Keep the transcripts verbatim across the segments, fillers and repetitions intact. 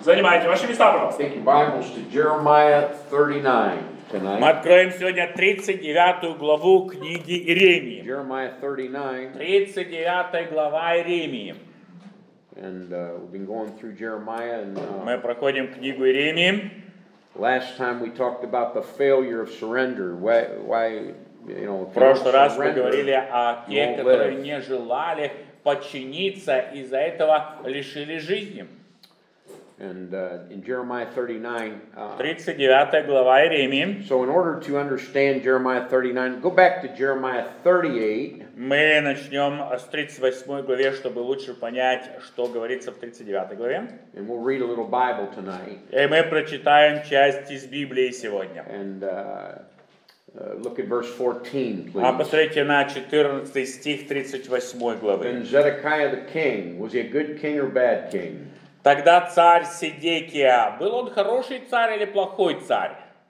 Занимайте ваши места, пожалуйста. Take your Bibles to Jeremiah thirty-nine Мы tonight. откроем сегодня тридцать девятую главу книги Иеремии. Jeremiah thirty-nine, тридцать девятая глава Иеремии. and uh, we've been going through Jeremiah. And Мы uh, проходим книгу Иеремии. last time we talked about the failure of surrender. Why, why you know, В if you don't прошлый раз мы surrender, говорили о you тех, won't которые live. не желали подчиниться, из-за этого лишили жизни. And uh, in Jeremiah thirty-nine, uh, тридцать девятая глава Иеремии. so in order to understand Jeremiah thirty-nine, go back to Jeremiah thirty-eight. Мы начнем с тридцать восьмой главе, чтобы лучше понять, что говорится в тридцать девятой главе. And we'll read a little Bible tonight. И мы прочитаем часть из Библии сегодня. And uh, uh, look at verse fourteen, А please. посмотрите на четырнадцатый стих тридцать восьмой главы. Then Zedekiah the king, was he a good king or bad king? Тогда царь Седекия, был он хороший царь или плохой царь?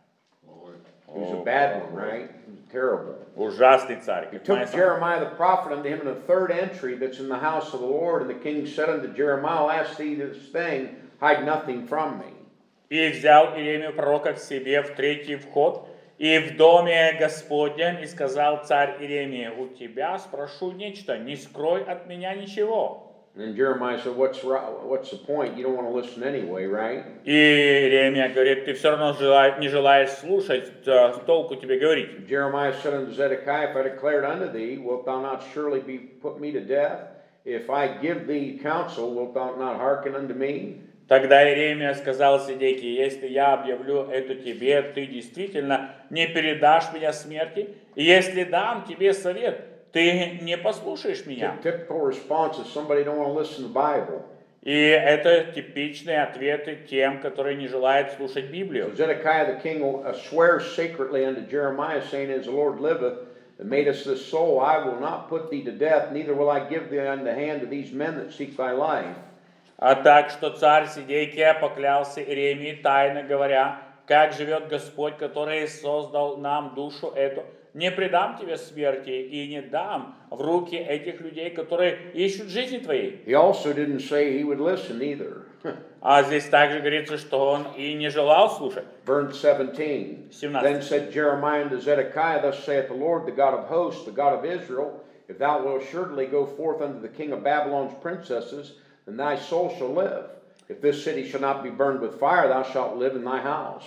He was a bad one, right? He was terrible. Ужасный царь. He как моя took сама. Jeremiah the prophet unto him in the third entry that's in the house of the Lord, and the king said unto Jeremiah, I'll ask thee this thing, hide nothing from me. И взял Иеремию пророка к себе в третий вход, и в доме Господнем, и сказал царь Иеремия, у тебя спрошу нечто, не скрой от меня ничего. And Jeremiah said, what's, ri- what's the point? You don't want to listen anyway, right? И Иеремия говорит, ты все равно жела- не желаешь слушать, э, толку тебе говорить. Jeremiah said unto Zedekiah, if I declared unto thee, wilt thou not surely be put me to death? If I give thee counsel, wilt thou not hearken unto me? Тогда Иеремия сказал Седекии, если я объявлю это тебе, ты действительно не передашь меня смерти, и если дам тебе совет, ты не послушаешь меня. Typical response is somebody don't want to listen to the Bible. И это типичные ответы тем, которые не желают слушать So Библию. Zedekiah the king uh, swears sacredly unto Jeremiah, saying, As the Lord liveth, that made us this soul, I will not put thee to death, neither will I give thee unto the hand of these men that seek thy life. А так что царь Седекия поклялся Иеремии, тайно говоря, как живет Господь, который создал нам душу эту, не предам тебе смерти и не дам в руки этих людей, которые ищут жизни твоей. He also didn't say he would listen either. А здесь также говорится, что он и не желал слушать. Verse seventeen. Then said Jeremiah unto Zedekiah, Thus saith the Lord, the God of hosts, the God of Israel, If thou wilt assuredly go forth unto the king of Babylon's princesses, then thy soul shall live. If this city shall not be burned with fire, thou shalt live in thy house.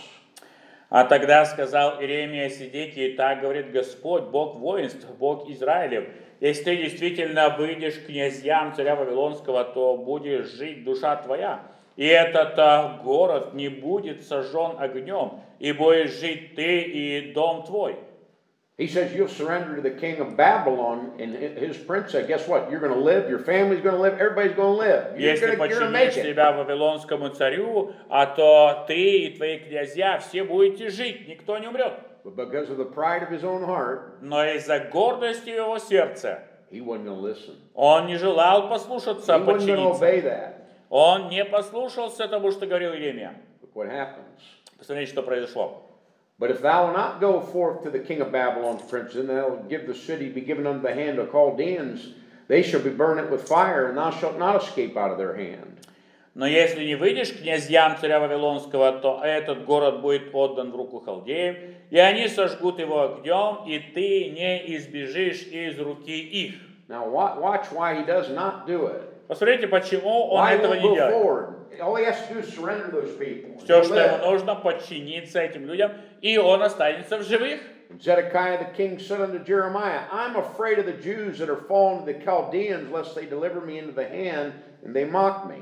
А тогда сказал Иеремия Седекии, так говорит Господь, Бог воинств, Бог Израилев, если ты действительно выйдешь к князьям царя Вавилонского, то будешь жить душа твоя, и этот а, город не будет сожжен огнем, и будешь жить ты и дом твой. He says you'll surrender to the king of Babylon and his princess. Guess what? You're going to live. Your family's going to live. Everybody's going to live. You're Если going to make подчинишь it. себя Вавилонскому царю, а то ты и твои князья все будете жить, никто не умрет. But because of the pride of his own heart, Но из-за гордости его сердца he wasn't going to listen. он не желал послушаться, He wasn't going to подчиниться. obey that. Он не послушался тому, что говорил Иеремия. Look what happens. Посмотрите, что произошло. But if thou will not go forth to the king of Babylon's princes, then they'll give the city, be given unto the hand of Chaldeans. They shall be burned it with fire, and thou shalt not escape out of their hand. Но если не выйдешь к князьям царя Вавилонского, то этот город будет отдан в руку халдеев, и они сожгут его огнем, и ты не избежишь из руки их. Now wa- watch why he does not do it. Посмотрите, почему он Why he этого won't не go делает. forward. All he has to do is surrender those people. Все, He'll что ему live. нужно, подчиниться этим людям, и он останется в живых. And Zedekiah the king said unto Jeremiah, I'm afraid of the Jews that are fallen to the Chaldeans, lest they deliver me into the hand, and they mock me.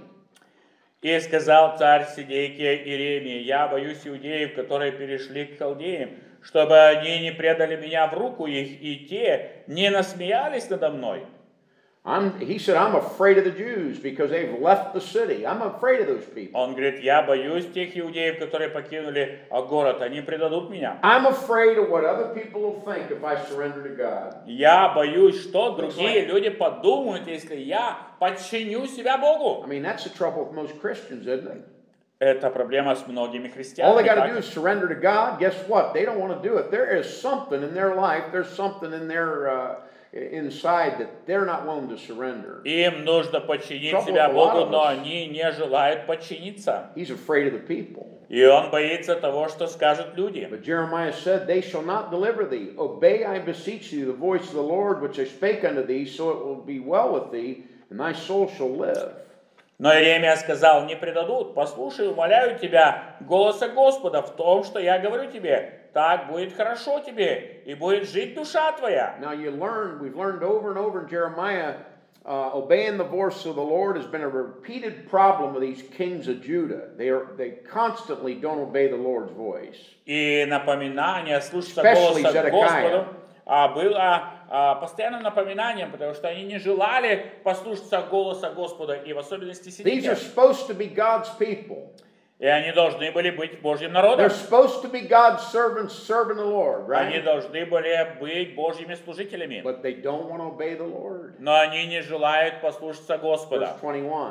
И сказал царь Седекия Иеремии, я боюсь иудеев, которые перешли к халдеям, чтобы они не предали меня в руку их, и те не насмеялись надо мной. I'm, he said, I'm afraid of the Jews because they've left the city. I'm afraid of those people. Он говорит, я боюсь тех иудеев, которые покинули город, они предадут меня. I'm afraid of what other people will think if I surrender to God. Я боюсь, что другие люди подумают, если я подчиню себя Богу. I mean, that's the trouble with most Christians, isn't it? Это проблема с многими All христианами. they got to так? do is surrender to God. Guess what? They don't want to do it. There is something in their life. There's something in their uh, inside that they're not willing to surrender. Им нужно подчинить себя Богу, но они не желают подчиниться. He's afraid of the people. И он боится того, что скажут люди. But Jeremiah said, "They shall not deliver thee. Obey, I beseech thee, the voice of the Lord, which I spake unto thee, so it will be well with thee, and thy soul shall live." Но Иеремия сказал: не предадут, послушай, умоляю тебя, голоса Господа в том, что я говорю тебе, так будет хорошо тебе, и будет жить душа твоя. Now you learn, we've learned over and over in Jeremiah, uh, obeying the voice of the Lord has been a repeated problem with these kings of Judah. They are, they constantly don't obey the Lord's voice. И напоминание слушаться голоса Господу а, было а, постоянным напоминанием, потому что они не желали послушаться голоса Господа, и в особенности These are сидеть. supposed to be God's people. И они должны были быть Божьим народом. They're supposed to be God's servants serving the Lord, right? Они должны были быть Божьими служителями. But they don't want to obey the Lord. Но они не желают послушаться Господа. Verse twenty-one.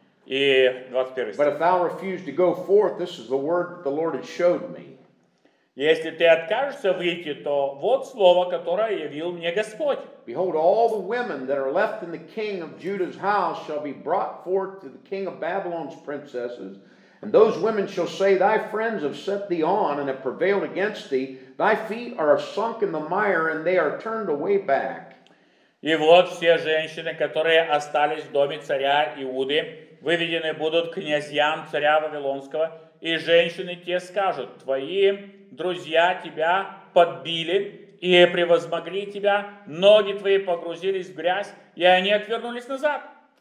И двадцать первый стих. But if thou refuse to go forth, this is the word that the Lord had showed me. Если ты откажешься выйти, то вот слово, которое явил мне Господь. Behold, all the women that are left in the king of Judah's house shall be brought forth to the king of Babylon's princesses. And those women shall say, Thy friends have set thee on and have prevailed against thee. Thy feet are sunk in the mire, and they are turned away back. И вот все женщины, которые остались в доме царя Иуды, выведены будут князьям царя Вавилонского, и женщины те скажут: Твои друзья тебя подбили и превозмогли тебя, ноги твои погрузились в грязь, и они отвернулись назад.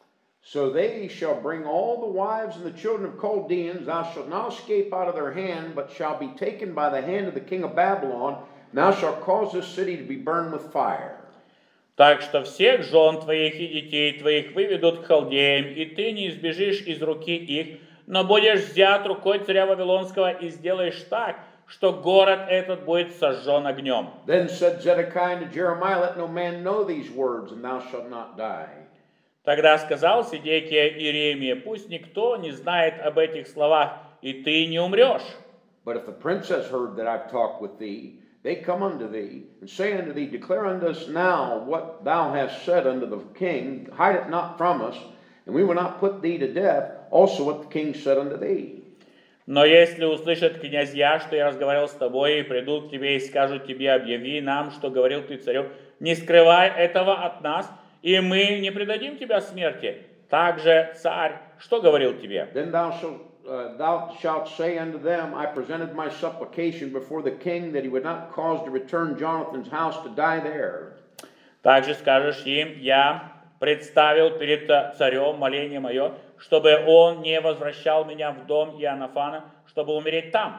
So they shall bring all the wives and the children of Chaldeans. Thou shalt not escape out of their hand, but shall be taken by the hand of the king of Babylon. And thou shalt cause this city to be burned with fire. Так что всех жен твоих и детей твоих выведут к халдеям, и ты не избежишь из руки их, но будешь взят рукой царя Вавилонского и сделаешь так, что город этот будет сожжен огнем. Then said Zedekiah to Jeremiah, Let no man know these words, and thou shalt not die. Тогда сказал Седекия Иеремии: пусть никто не знает об этих словах, и ты не умрешь. But if the princess heard that I've talked with thee, they come unto thee, and say unto thee, Declare unto us now what thou hast said unto the king, hide it not from us, and we will not put thee to death, also what the king said unto thee. Но если услышат князья, что я разговаривал с тобой, и придут к тебе и скажут тебе: объяви нам, что говорил ты царю, не скрывай этого от нас, и мы не предадим тебя смерти. Также царь, что говорил тебе? Then thou shalt, uh, thou shalt say unto them, I presented my supplication before the king, that he would not cause to return Jonathan's house to die there. Также скажешь им: я представил перед царем моление мое, чтобы он не возвращал меня в дом Иоаннафана, чтобы умереть там.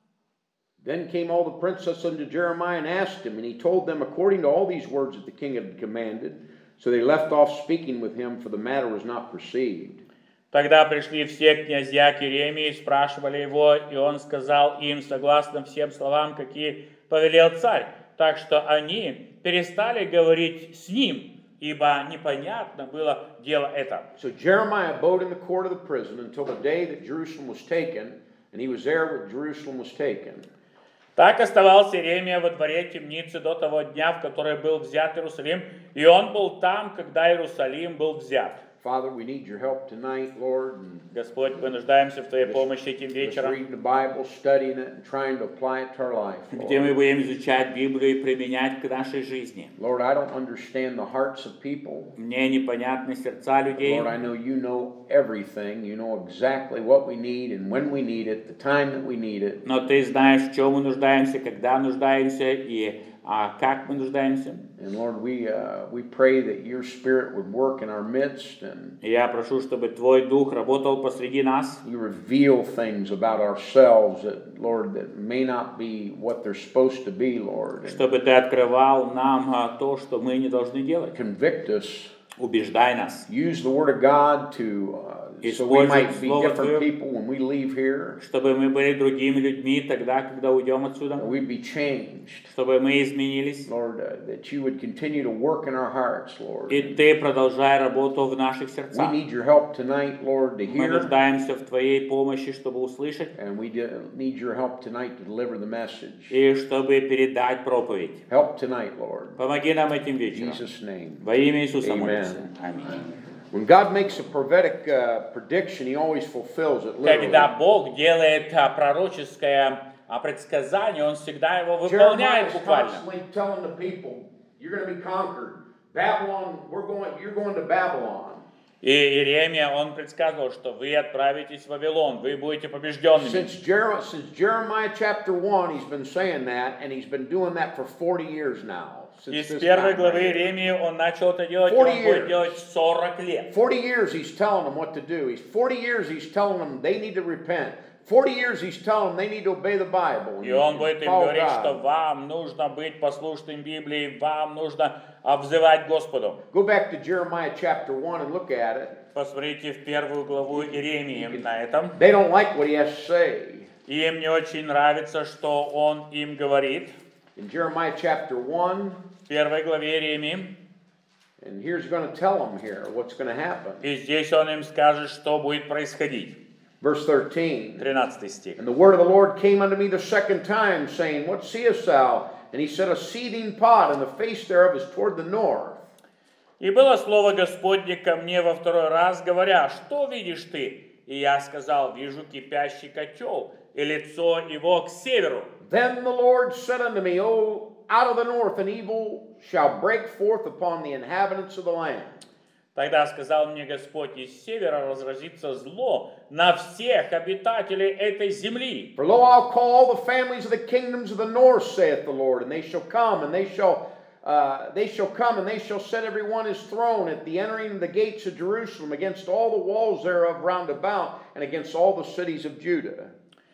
Then came all the princes unto Jeremiah and asked him, and he told them according to all these words that the king had commanded. So they left off speaking with him, for the matter was not perceived. Тогда пришли все князья к Иеремии и спрашивали его, и он сказал им согласно всем словам, какие повелел царь. Так что они перестали говорить с ним, ибо непонятно было дело это. So Jeremiah abode in the court of the prison until the day that Jerusalem was taken, and he was there when Jerusalem was taken. Так оставался Иеремия во дворе темницы до того дня, в который был взят Иерусалим, и он был там, когда Иерусалим был взят. Father, we need your help tonight, Lord. And Господь, мы нуждаемся в Твоей помощи этим just вечером, reading the Bible, studying it, and trying to apply it to our life. где мы Lord. будем изучать Библию и применять к нашей жизни. Lord, I don't understand the hearts of people. Мне непонятны сердца людей, Lord, I know you know everything. You know exactly what we need and when we need it, the time that we need it. но Ты знаешь, в чем мы нуждаемся, когда нуждаемся и а, как мы нуждаемся. And Lord, we uh, we pray that your Spirit would work in our midst, and И я прошу, чтобы Твой Дух работал посреди нас, you reveal things about ourselves that, Lord, that may not be what they're supposed to be, Lord. And чтобы Ты открывал нам а, то, что мы не должны делать. convict us убеждай нас. Use the Word of God to, uh, so we might be Слово different Твое, people when we leave here. чтобы мы были другими людьми тогда, когда уйдем отсюда, That we'd be changed. чтобы мы изменились. Lord, uh, that you would continue to work in our hearts, Lord. И Ты продолжай работу в наших We сердцах. need your help tonight, Lord, to Мы hear. нуждаемся в Твоей помощи, чтобы услышать, And we do- need your help tonight to deliver the message. и чтобы передать проповедь. Help tonight, Lord. Помоги нам этим In вечером. Jesus' name. Во имя Иисуса Amen. молимся. Аминь. When God makes a prophetic uh, prediction, He always fulfills it Когда literally. Бог делает а, пророческое а, предсказание, Он всегда его Jeremiah выполняет is буквально. constantly telling the people, "You're going to be conquered. Babylon, we're going. You're going to Babylon." И Иеремия, он предсказывал, что вы отправитесь в Вавилон, вы будете побежденными. Since Jeremiah, since Jeremiah chapter one, he's been saying that, and he's been doing that for forty years now. И Since с this первой time главы right here. Иеремии он начал это делать, и forty он будет years. делать сорок лет. forty years he's telling them what to do. He's forty years he's telling them they need to repent. forty years he's telling them they need to obey the Bible. И он будет им follow говорить, God. что вам нужно быть послушным Библии, вам нужно взывать Господу. Go back to Jeremiah chapter one and look at it. Посмотрите в первую главу Иеремии на этом. They don't like what he has to say. Им не очень нравится, что он им говорит. In Jeremiah chapter one, В первой главе Иеремии. and here's going to tell them here what's going to happen. И здесь он им скажет, что будет происходить. Verse thirteen. тринадцатый стих. And the word of the Lord came unto me the second time, saying, What seest thou? And he said, A seething pot, and the face thereof is toward the north. И было слово Господне ко мне во второй раз, говоря, что видишь ты? И я сказал, вижу кипящий котел, и лицо его к северу. Then the Lord said unto me, O, out of the north an evil shall break forth upon the inhabitants of the land. Тогда сказал мне Господь, из севера разразится зло на всех обитателей этой земли. For lo, I'll call all the families of the kingdoms of the north, saith the Lord, and they shall come, and they shall uh, they shall come, and they shall set every one his throne at the entering of the gates of Jerusalem, against all the walls thereof round about, and against all the cities of Judah.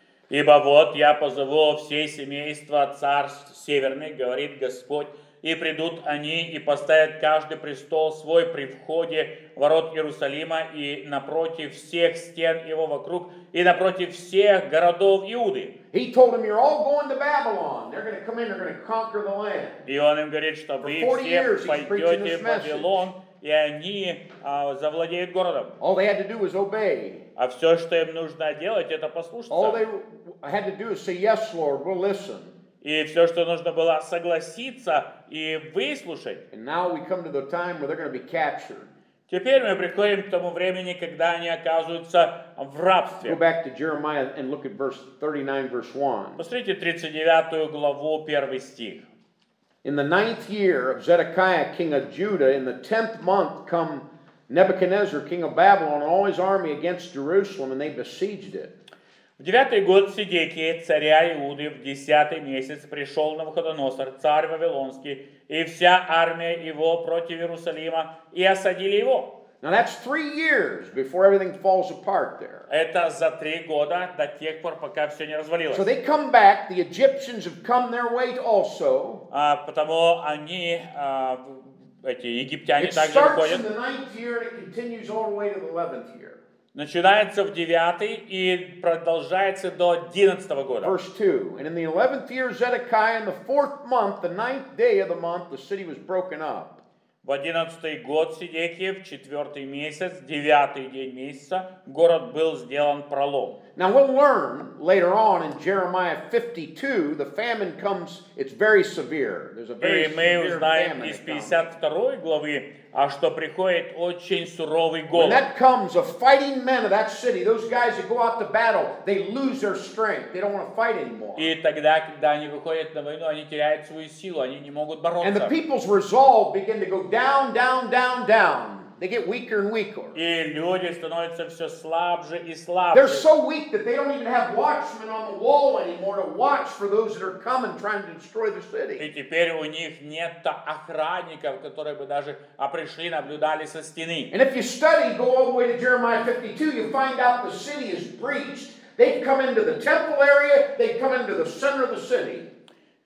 Ибо вот я позову все семейства царств северных, говорит Господь, и придут они и поставят каждый престол свой при входе ворот Иерусалима и напротив всех стен его вокруг, и напротив всех городов Иуды. He told them, You're all going to Babylon. They're going to come in, they're going to conquer the land. И он им говорит, что вы For forty все years he's preaching пойдете this в message. Вавилон, и они а, завладеют городом. All they had to do was obey. А все, что им нужно делать, это All послушаться. they had to do is say, Yes, Lord, we'll listen. И все, что нужно было согласиться и выслушать. And now we come to the time where they're going to be captured. Теперь мы приходим к тому времени, когда они оказываются в рабстве. Go back to Jeremiah and look at verse thirty-nine, verse one. Посмотрите тридцать девятую главу, первый стих. In the ninth year of Zedekiah, king of Judah, in the tenth month come Nebuchadnezzar, king of Babylon, and all his army against Jerusalem, and they besieged it. В девятый год Седекии, царя Иуды, в десятый месяц пришел Навуходоносор, царь Вавилонский, и вся армия его против Иерусалима, и осадили его. Now that's three years before everything falls apart there. Это за три года, до тех пор, пока все не развалилось. So they come back, the Egyptians have come their way also. А, потому они, а, эти египтяне It также starts выходят. in the ninth year and it continues all the way to the eleventh year. Начинается в девятый и продолжается до одиннадцатого года. Verse two, and in the eleventh year of Zedekiah, in the fourth month, the ninth day of the month, the city was broken up. В одиннадцатый год Седекии, в четвертый месяц, девятый день месяца, город был сделан пролом. Now we'll learn later on in Jeremiah fifty-two, the famine comes, it's very severe. There's a very И мы severe узнаем famine из that comes. пятьдесят второй главы, а что приходит очень суровый When голод. that comes, the fighting men of that city, those guys that go out to battle, they lose their strength. They don't want to fight anymore. И тогда, когда они выходят на войну, они теряют свою силу, они не могут And the бороться. people's resolve begin to go down, down, down, down. They get weaker and weaker. И люди становятся все слабже и They're слабже. so weak that they don't even have watchmen on the wall anymore to watch for those that are coming trying to destroy the city. И теперь у них нет охранников, которые бы даже а пришли, наблюдали со стены. And if you study, go all the way to Jeremiah fifty-two, you find out the city is breached. They've come into the temple area, they've come into the center of the city.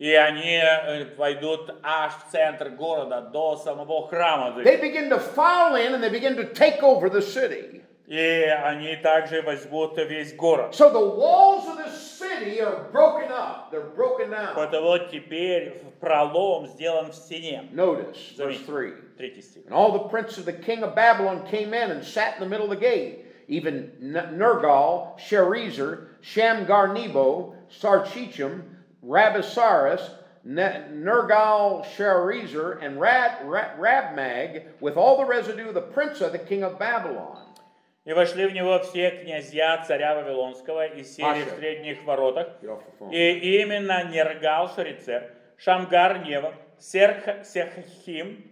И они войдут аж в центр города, до самого храма. They begin to file in and they begin to take over the city. И они также возьмут весь город. So the walls of the city are broken up. They're broken down. Потому теперь пролом сделан в стене. Notice verse three. Третий стих. And all the princes of the king of Babylon came in and sat in the middle of the gate. Even Nergal, Sharezer, Shamgar-Nebo, Sarchichim, Rabisaris, Nergal, Sharezer, and Rab, Rab, Rabmag, with all the residue of the prince of the king of Babylon. И вошли в него все князья царя Вавилонского и сели в средних воротах. И именно Нергал, Шарицер, Шамгар, Нева, Серхахим,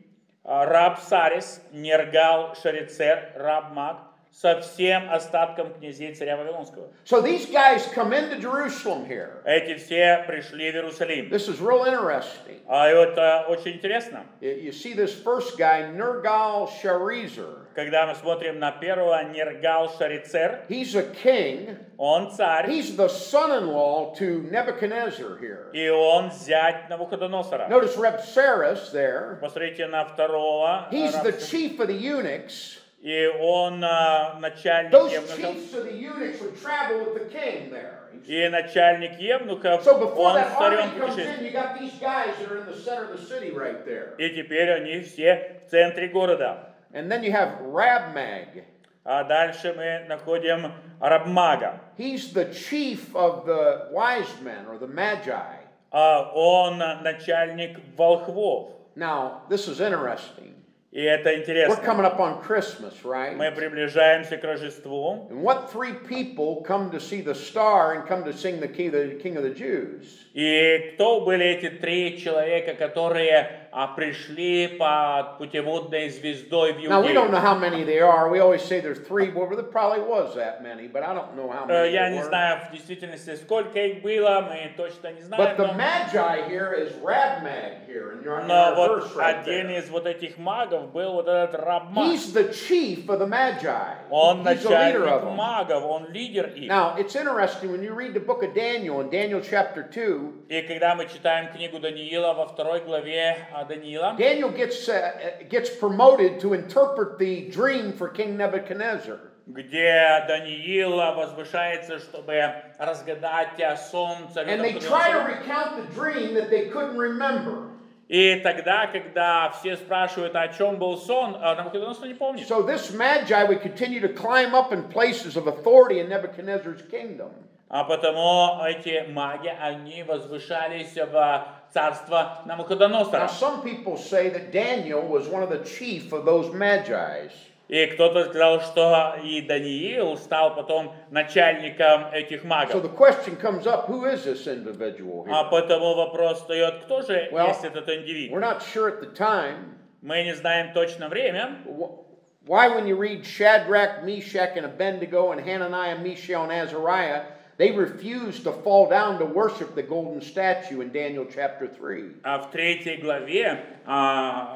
Рабсарис, Нергал, Шарицер, Рабмаг, со всем остатком князей царя Вавилонского. So these guys come into Jerusalem here. Эти все пришли в Иерусалим. This is real interesting. А это очень интересно. You see this first guy, Nergal Sharezer. Когда мы смотрим на первого, Нергал Шарицер, he's a king. Он царь. He's the son-in-law to Nebuchadnezzar here. И он зять Навуходоносора. Notice Rabsaris there. Посмотрите на второго. He's the chief of the eunuchs. И он uh, начальник Those евнухов. chiefs of the eunuchs would travel with the king there. И начальник евнухов, so before он that с царем army comes in, путешествует. you got these guys that are in the center of the city right there. И теперь они все в центре города. And then you have Rabmag. А дальше мы находим Рабмага. He's the chief of the wise men or the magi. А он начальник волхвов. Now, this is interesting. И это интересно. We're coming up on Christmas, right? Мы приближаемся к Рождеству. And what three people come to see the star and come to sing the King, the King of the Jews? И кто были эти три человека, которые а, пришли под путеводной звездой в Иудею? Now we don't know how many there are. We always say there's three. Well, there probably was that many, but I don't know how many. Я there не were. знаю в действительности сколько их было, мы точно не знаем. But the но... Magi here is Rabmag here, and you're on Но your вот verse right один there. из вот этих магов был вот этот Рабмаг. He's the chief of the Magi. Он He's the leader of начальник them. магов, он лидер их. Now it's interesting when you read the book of Daniel in Daniel chapter two. И когда мы читаем книгу Даниила во второй главе Даниила, Daniel gets uh, gets promoted to interpret the dream for King Nebuchadnezzar. где Даниил возвышается, чтобы разгадать сон царя And they try to Навуходоносора. recount the dream that they couldn't remember. И тогда, когда все спрашивают, о чем был сон, Навуходоносор не помнит. So this Magi would continue to climb up in places of authority in Nebuchadnezzar's kingdom. А потому эти маги, они возвышались в царство Now Навуходоносора. some people say that Daniel was one of the chief of those Magi's. И кто-то сказал, что и Даниил стал потом начальником этих So магов. the question comes up, who is this individual А here? потому вопрос встает, кто же Well, есть этот индивид? We're not sure at the time. Мы не знаем точно время. Why when you read Shadrach, Meshach, and Abednego, and Hananiah, Mishael, and Azariah, they refused to fall down to worship the golden statue in Daniel chapter three. А в третьей главе а,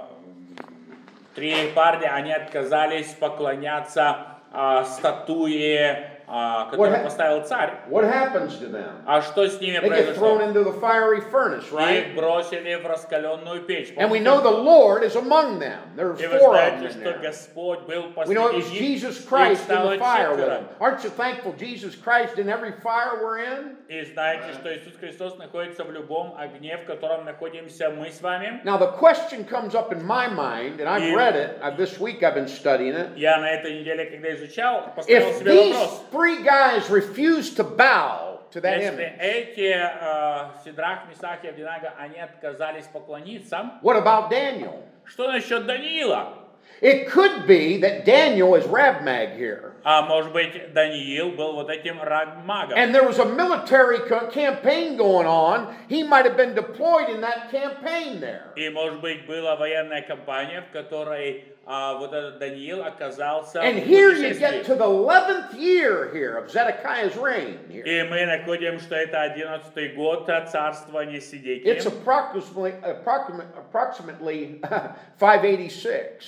три парня, они отказались поклоняться а, статуе, а, которую What ha- поставил царь. What happens to them? А что с ними They get thrown произошло? into the fiery furnace, right? Их бросили в раскаленную печь. And we Помните? know the Lord is among them. There's И вы four of them знаете, in что there. Господь был We know it was посреди них. Jesus Их Christ in стало the fire with четверо. them. Aren't you thankful Jesus Christ in every fire we're in? И знаете, что Иисус Христос находится в любом огне, в котором находимся мы с вами. Now the question comes up in my mind, and I've И- read it. I've, this week I've been studying it. Я на этой неделе, когда изучал, поставил If себе these вопрос. three guys refuse to bow to that Если image, эти э, Сидрах, Мисах и Авдинага, они отказались поклониться, what about Daniel? что насчет Даниила? It could be that Daniel is Rabmag here. А может быть, Даниил был вот этим Рабмагом. And there was a military co- campaign going on. He might have been deployed in that campaign there. И может быть, была военная кампания, в которой а, вот этот Даниил оказался And в here you путешествии. get to the eleventh year here of Zedekiah's reign. Here. И мы находим, что это одиннадцатый год царствования Сидекии. It's approximately, approximate, approximately five eighty-six.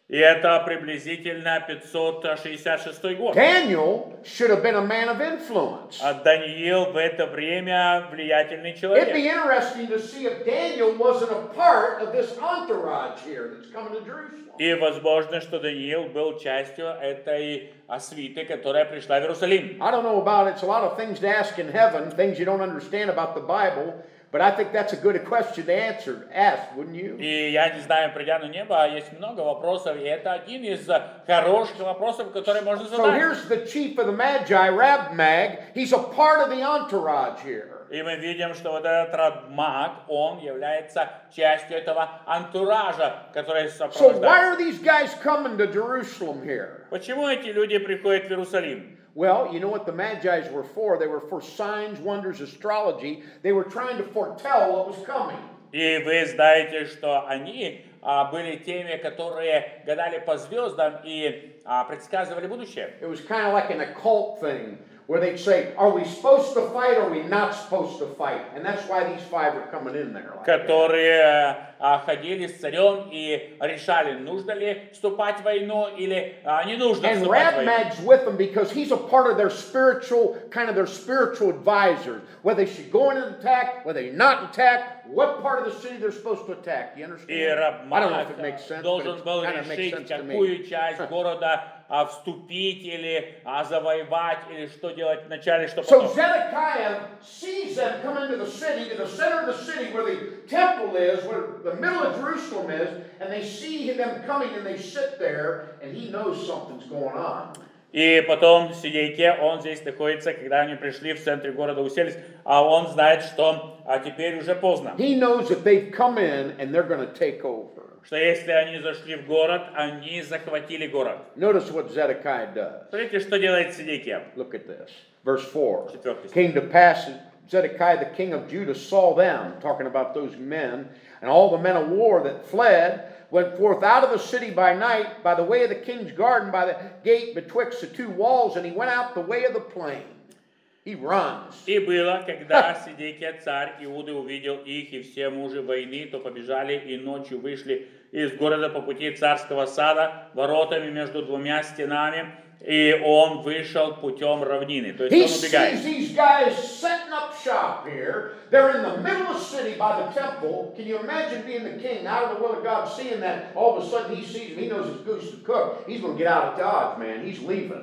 И это приблизительно пятьсот шестьдесят шестой год. Daniel should have been a man of influence. А Даниил в это время влиятельный It'd человек. be interesting to see if Daniel wasn't a part of this entourage here that's coming to Jerusalem. И возможно, что Даниил был частью этой свиты, которая пришла в Иерусалим. I don't know about it. It's a lot of things to ask in heaven, things you don't understand about the Bible. But I think that's a good question to answer, ask, wouldn't you? И я не знаю, придя на небо, есть много вопросов, и это один из хороших вопросов, которые можно So задать. here's the chief of the Magi, Rabmag. He's a part of the entourage here. И мы видим, что вот этот Рабмаг, он является частью этого антуража, который So why сопровождает. are these guys coming to Jerusalem here? Почему эти люди приходят в Иерусалим? Well, you know what the Magi's were for? They were for signs, wonders, astrology. They were trying to foretell what was coming. И вы знаете, что они а, были теми, которые гадали по звездам и а, предсказывали будущее. It was kind of like an occult thing where they'd say, are we supposed to fight or are we not supposed to fight? And that's why these five are coming in there. Like Которые а, ходили с царем и решали, нужно ли вступать в войну или а, не нужно And вступать в войну. Rabmag's with them because he's a part of their spiritual, kind of their spiritual advisors. Whether they should go in and attack, whether they not attack, what part of the city they're supposed to attack. You И understand? I don't know if it Рабмаг makes sense, but должен it был kind of makes решить, sense to me. какую часть города а, вступить или а, завоевать, или что делать вначале, что So потом. Zedekiah sees them come into the city, to the center of the city where the temple is, where the middle of Jerusalem is, and they see them coming and they sit there, and he knows something's going on. И потом в Сидейке, он здесь находится, когда они пришли в центре города, уселись, а он знает, что а теперь уже поздно. He knows that they've come in and they're going to take over. Что если они зашли в город, они захватили город. Notice what Zedekiah does. Смотрите, что делает Сидейкия. Look at this. Verse four. Четвертый стих. Came to pass, Zedekiah the king of Judah saw them, talking about those men, and all the men of war that fled, went forth out of the city by night, by the way of the king's garden, by the gate betwixt the two walls, and he went out the way of the plain. He runs. И было, когда Сидейкия царь Иуды увидел их, и все мужи войны, то побежали и ночью вышли из города по пути царского сада, воротами между двумя стенами, и он вышел путем равнины. То есть He он убегает. sees these guys setting up shop here. They're in the middle of the city by the temple. Can you imagine being the king, out of the will of God, seeing that all of a sudden he sees them, he knows his goose to cook. He's going to get out of Dodge, man. He's leaving.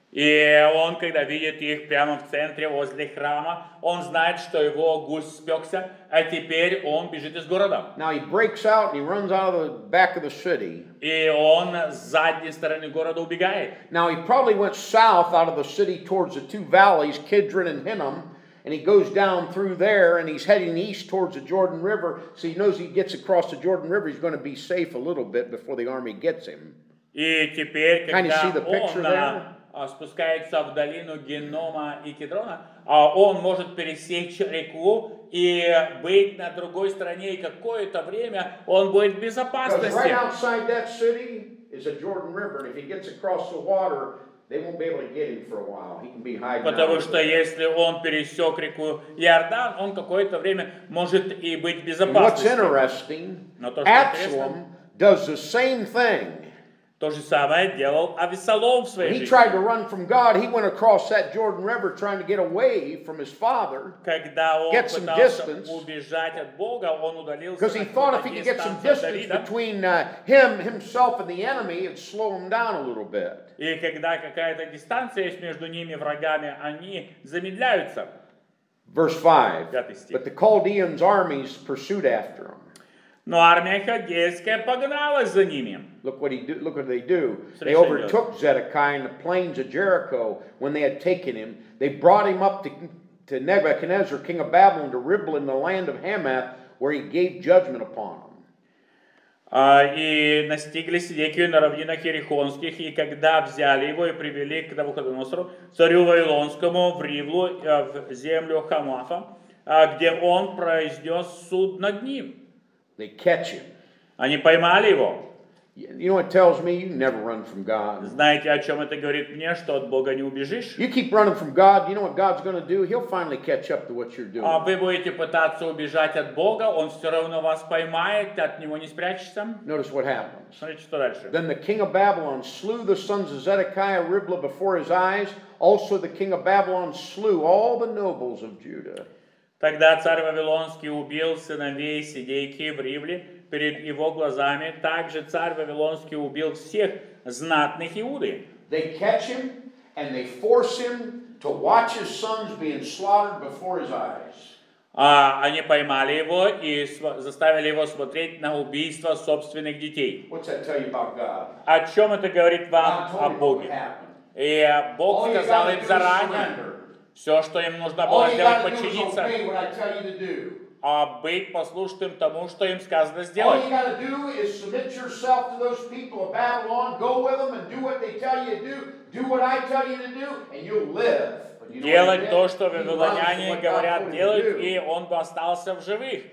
И он, когда видит их прямо в центре, возле храма, он знает, что его гусь спекся, а теперь он бежит из города. Now he breaks out and he runs out of the back of the city. И он с задней стороны города убегает. Now he probably went south out of the city towards the two valleys, Kidron and Hinnom, and he goes down through there and he's heading east towards the Jordan River. So he knows he gets across the Jordan River, he's going to be safe a little bit before the army gets him. И теперь, Kind of когда see the picture он there? а, спускается в долину Геннома и Кедрона, а он может пересечь реку и быть на другой стороне, и какое-то время он будет в Because безопасности. right outside that city is a Jordan River, and if he gets across the water, they won't be able to get him for a while. He can be hiding Потому out. что если он пересек реку Иордан, он какое-то время может и быть в And what's безопасности. interesting, Но то, что Absalom does the same thing. То же самое делал Авессалом в When своей he жизни. tried to run from God, he went across that Jordan River trying to get away from his father. Когда он Get some пытался distance. убежать от Бога, он удалился Because he на thought if какую-то he could get some дистанцию от distance Давида. between uh, him, himself, and the enemy, it'd slow him down a little bit. И когда какая-то дистанция есть между ними, врагами, они замедляются. Verse five. Пятый стих. But the Chaldeans' armies pursued after him. Но армия Хaldейская погналась за ними. Look what he do, look what they do. They Решение. overtook Zedekiah in the plains of Jericho when they had taken him. They brought him up to, to Nebuchadnezzar, king of Babylon, to Riblah in the land of Hamath, where he gave judgment upon him. А, И настигли Сидекию на равнинах Ерихонских, и когда взяли его и привели к Навуходоносору, царю Вавилонскому, в Ривлу, э, в землю Хамафа, а, где он произнес суд над ним. They catch him. Они поймали его. You know, it tells me you never run from God. Знаете, о чем это говорит мне, что от Бога не убежишь? You keep running from God, you know what God's going to do? He'll finally catch up to what you're doing. А вы будете пытаться убежать от Бога, Он все равно вас поймает, от Него не спрячешься. Notice what happens. Смотрите, что дальше. Then the king of Babylon slew the sons of Zedekiah Riblah before his eyes. Also the king of Babylon slew all the nobles of Judah. Тогда царь Вавилонский убил сыновей Сидейки в Ривле перед его глазами. Также царь Вавилонский убил всех знатных Иуды. They catch him and they force him to watch his sons being slaughtered before his eyes. А они поймали его и заставили его смотреть на убийство собственных детей. What's that tell you about God? О чем это говорит вам о Боге? И Бог сказал им заранее, все, что им нужно было сделать, подчиниться, а быть послушным тому, что им сказано сделать. Делать то, что вавилоняне говорят делать, и он бы остался в живых.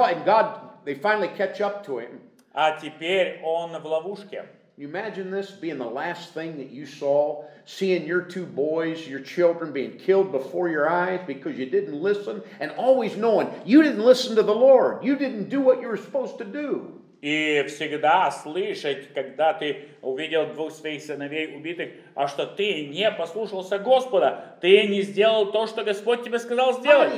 А теперь он в ловушке. You imagine this being the last thing that you saw, seeing your two boys, your children being killed before your eyes because you didn't listen, and always knowing you didn't listen to the Lord. You didn't do what you were supposed to do. И всегда слышать, когда ты увидел двух своих сыновей убитых, а что ты не послушался Господа, ты не сделал то, что Господь тебе сказал сделать.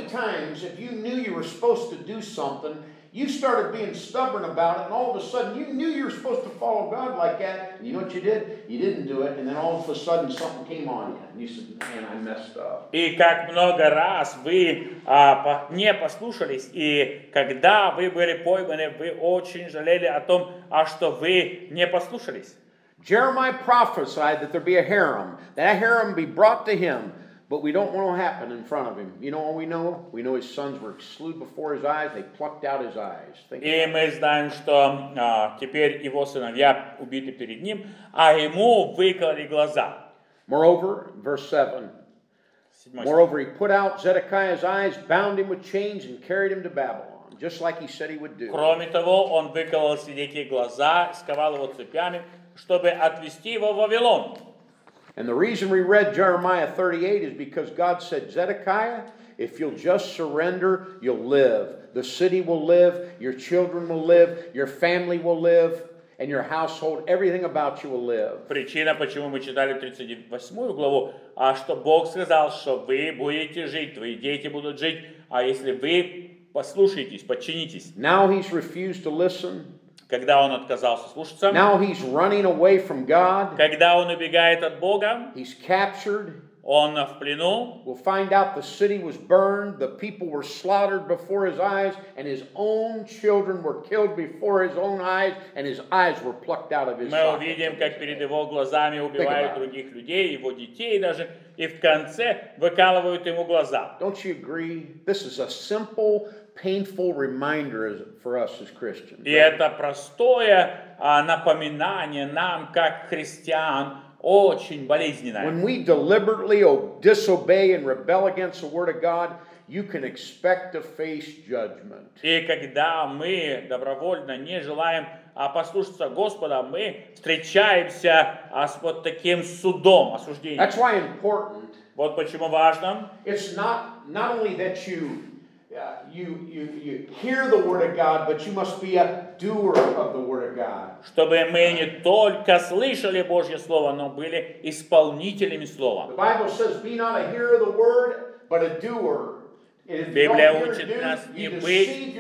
You started being stubborn about it, and all of a sudden you knew you were supposed to follow God like that, and you know what you did? You didn't do it, and then all of a sudden something came on you, and you said, man, I messed up. И как много раз вы а, не послушались, и когда вы были пойманы, вы очень жалели о том, а что вы не послушались. Jeremiah prophesied that there be a harem, that harem be brought to him. But we don't want to happen in front of him. You know what we know? We know his sons were slew before his eyes. They plucked out his eyes. Think И мы знаем, что а, теперь его сыновья убиты перед ним, а ему выкололи глаза. Moreover, verse seven. Moreover, he put out Zedekiah's eyes, bound him with chains, and carried him to Babylon, just like he said he would do. Кроме того, он выколол Сидекии глаза, сковал его цепями, чтобы отвести его в Вавилон. And the reason we read Jeremiah thirty-eight is because God said, Zedekiah, if you'll just surrender, you'll live. The city will live, your children will live, your family will live, and your household, everything about you will live. Причина, почему мы читали тридцать восьмую главу, а что Бог сказал, что вы будете жить, твои дети будут жить, а если вы послушаетесь, подчинитесь. Now he's refused to listen. Когда он отказался слушаться, now he's running away from God. Когда он убегает от Бога, he's captured. Он в плену. We'll find out the city was burned, the people were slaughtered before his eyes, and his own children were killed before his own eyes, and his eyes were plucked out of his Мы увидим, как перед его глазами убивают других людей, его детей даже, и в конце выкалывают ему глаза. Don't you agree? This is a simple, painful reminder for us as Christians. И это простое а, напоминание нам, как христиан, очень болезненное. When we deliberately disobey and rebel against the Word of God, you can expect to face judgment. И когда мы добровольно не желаем а, послушаться Господа, мы встречаемся а, с вот таким судом, осуждением. That's why important. Вот почему важно. It's not not only that you Uh, you, you, you hear the Word of God, but you must be a doer of the Word of God. Чтобы мы не только слышали Божье Слово, но были исполнителями Слова. The Bible says, be not a hearer of the Word, but a doer. Библия учит нас не быть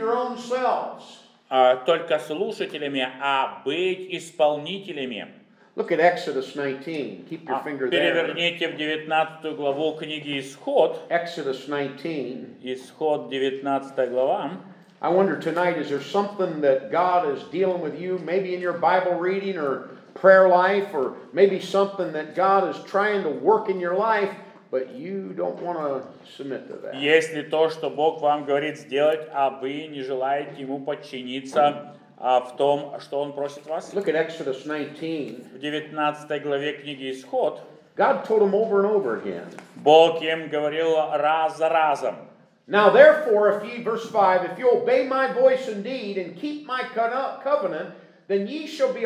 uh, только слушателями, а быть исполнителями. Look at Exodus nineteen. Keep your finger there. Переверните в девятнадцатую главу книги Исход. Exodus nineteen. Исход девятнадцатая глава. I wonder tonight, is there something that God is dealing with you, maybe in your Bible reading or prayer life, or maybe something that God is trying to work in your life, but you don't want to submit to that? Если то, что Бог вам говорит сделать, а вы не желаете Ему подчиниться, в том, что Он просит вас. Look at Exodus nineteen. В девятнадцатой главе книги Исход. God told him over and over again. Бог им говорил раз за разом. Now therefore, if ye, verse five, if you obey my voice indeed and keep my covenant, then ye shall be a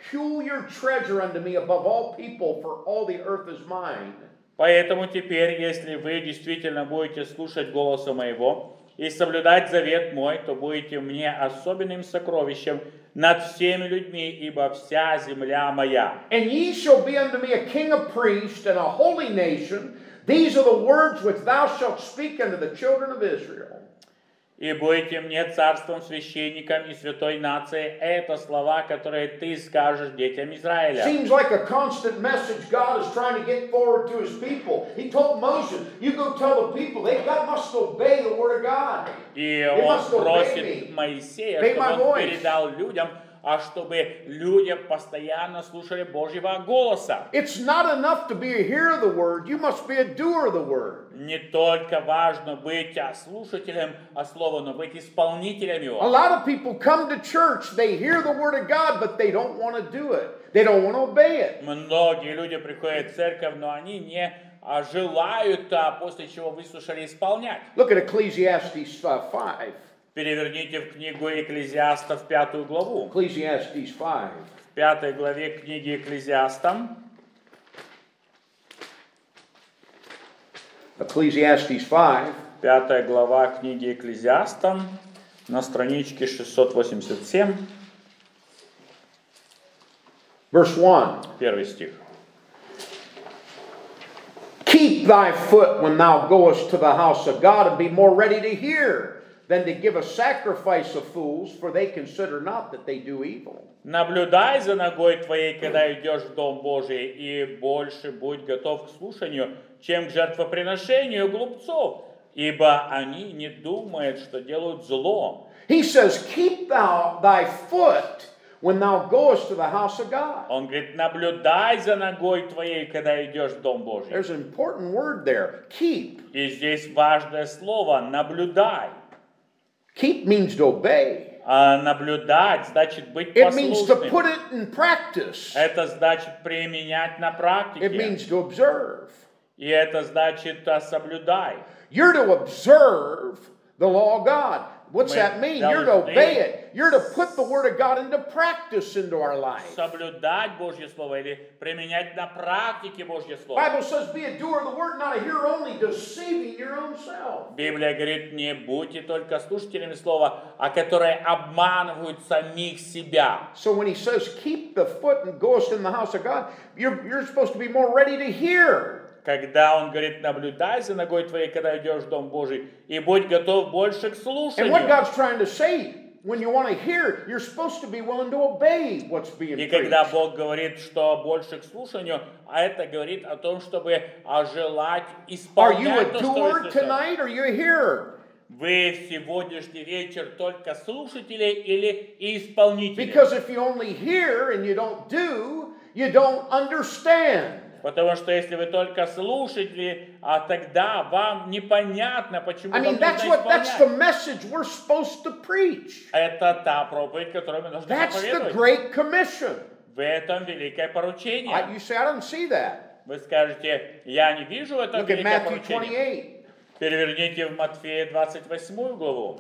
peculiar treasure unto me above all people, for all the earth is mine. Поэтому теперь, если вы действительно будете слушать голоса моего и соблюдать завет мой, то будете мне особенным сокровищем над всеми людьми, ибо вся земля моя. And ye shall be unto me a king of priests and a holy nation. These are the words which thou shalt speak unto the children of Israel. И будете мне царством, священником и святой нацией. Это слова, которые ты скажешь детям Израиля. Seems like a constant message God is trying to get forward to his people. He told Moses, you go tell the people, they God must obey the word of God. И он просит Моисея, чтобы он передал людям, а чтобы люди постоянно слушали Божьего голоса. It's not enough to be a hearer of the word, you must be a doer of the word. Не только важно быть слушателем слова, но быть исполнителем его. A lot of people come to church, they hear the word of God, but they don't want to do it. They don't want to obey it. Многие люди приходят в церковь, но они не желают, после чего выслушали, исполнять. Look at Ecclesiastes five. Переверните в книгу Экклезиастов, пятую главу. Ecclesiastes five. В пятой главе книги Экклезиастам. Ecclesiastes five. Пятая глава книги Экклезиастам на страничке шестьсот восемьдесят семь. Verse one. Первый стих. Keep thy foot when thou goest to the house of God, and be more ready to hear than to give a sacrifice of fools, for they consider not that they do evil. Наблюдай за ногой твоей, когда идешь в Дом Божий, и больше будь готов к слушанию, чем к жертвоприношению глупцов, ибо они не думают, что делают зло. He says, keep thou thy foot when thou goest to the house of God. Он говорит, наблюдай за ногой твоей, когда идешь в Дом Божий. There's an important word there, keep. И здесь важное слово «наблюдай». Keep means to obey. А наблюдать значит быть It means to послушным. put it in practice. Это значит применять на практике. It means to observe. И это значит соблюдай. You're to observe the law of God. What's Мы that mean? You're to должны obey it. You're to put the word of God into practice into our life. Соблюдать Божье Слово или применять на практике Божье The Слово. Bible says, be a doer of the word, not a hearer only, deceiving your own self. Библия говорит, не будьте только слушателями Слова, а которые обманывают самих себя. So when he says, keep the foot and goest in the house of God, you're, you're supposed to be more ready to hear. Когда он говорит, наблюдай за ногой твоей, когда идешь в Дом Божий, и будь готов больше к And what слушанию. God's trying to say, when you want to hear, you're supposed to be willing to obey what's being И preached. когда Бог говорит, что больше к слушанию, а это говорит о том, чтобы желать Are you исполнять a то, что doer вы слышали. tonight or are you a hearer? Вы в сегодняшний вечер только слушатели или исполнители? Because if you only hear and you don't do, you don't understand. Потому что если вы только слушатели, а тогда вам непонятно, почему I вам mean, that's нужно what that's the исполнять. message we're supposed to preach. Это та проповедь, которую мы должны That's the проповедовать. Great Commission. В этом великое поручение. I, you say, I don't see that. Вы скажете, я не вижу в этом Look at великое Matthew поручение. twenty-eight. Переверните в Матфея двадцать восьмую главу.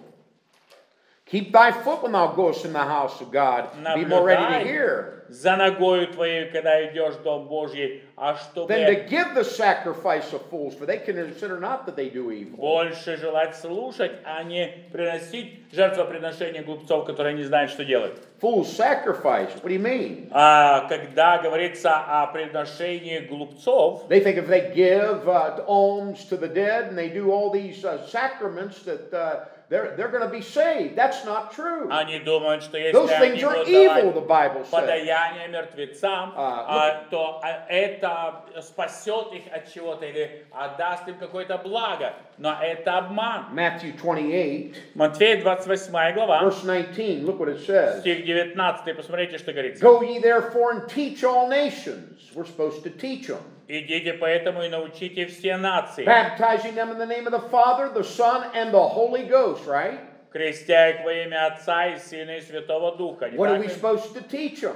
Keep thy foot when thou goest in the house of God. Be more ready to Наблюдай hear. за ногою твоей, когда идешь в Дом Божий, а Than to чтобы give the sacrifice of fools, for they consider not that they do evil. больше желать слушать, а не приносить жертвоприношение глупцов, которые не знают, что делать. Fools sacrifice. What do you mean? А когда говорится о приношении глупцов, They think if they give uh, alms to the dead and they do all these uh, sacraments that uh, they're, they're going to be saved. That's not true. они думают, что если Those они things are будут evil, давать the Bible says. подаяние мертвецам, А, а, то а, это спасет их от чего-то или отдаст им какое-то благо. Но это обман. Matthew twenty-eight, Матфея двадцать восьмая глава, verse nineteen, look what it says. стих девятнадцатый, посмотрите, что говорится. Go ye therefore and teach all nations. We're supposed to teach them. Идите поэтому и научите все нации, Baptizing them in the name of the Father, the Son, and the Holy Ghost, right? крестя их во имя Отца и Сына и Святого Духа. Не What are так we ли? supposed to teach them?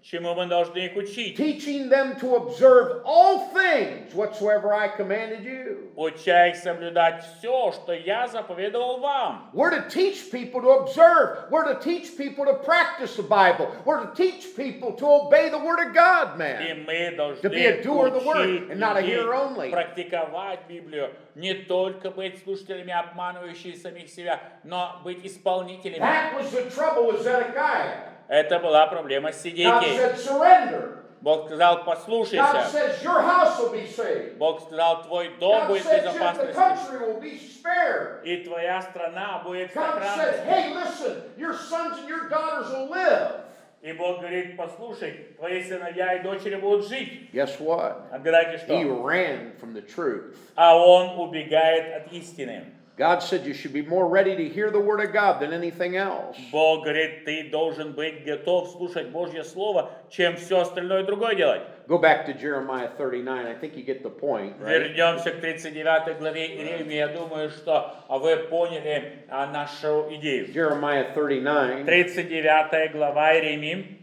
чему мы должны их учить. Teaching them to observe all things whatsoever I commanded you. Уча их соблюдать все, что я заповедовал вам. We're to teach people to observe. We're to teach people to practice the Bible. We're to teach people to obey the Word of God, И man. мы должны To be a doer of the word учить and not a людей hearer only. практиковать Библию, не только быть слушателями, обманывающими самих себя, но быть исполнителями. That was the trouble with Zedekiah. Это была проблема с God Сидекией. said, surrender. Бог сказал, God послушайся. says, your house will be saved. Бог сказал, твой дом God будет в said, the безопасности. country will be spared. И твоя страна будет в God said, сохранности. hey, listen, your sons and your daughters will live. И Бог говорит, послушай, твои сыновья и дочери будут жить. Guess what? Отгадайте He что? ran from the truth. А он убегает от истины. God said you should be more ready to hear the Word of God than anything else. Бог говорит, ты должен быть готов слушать Божье Слово, чем все остальное другое делать. Go back to Jeremiah thirty-nine. I think you get the point, right? Вернемся к тридцать девятой главе Иеремии. Я думаю, что вы поняли а, нашу идею. Jeremiah thirty-nine, тридцать девятая глава Иеремии.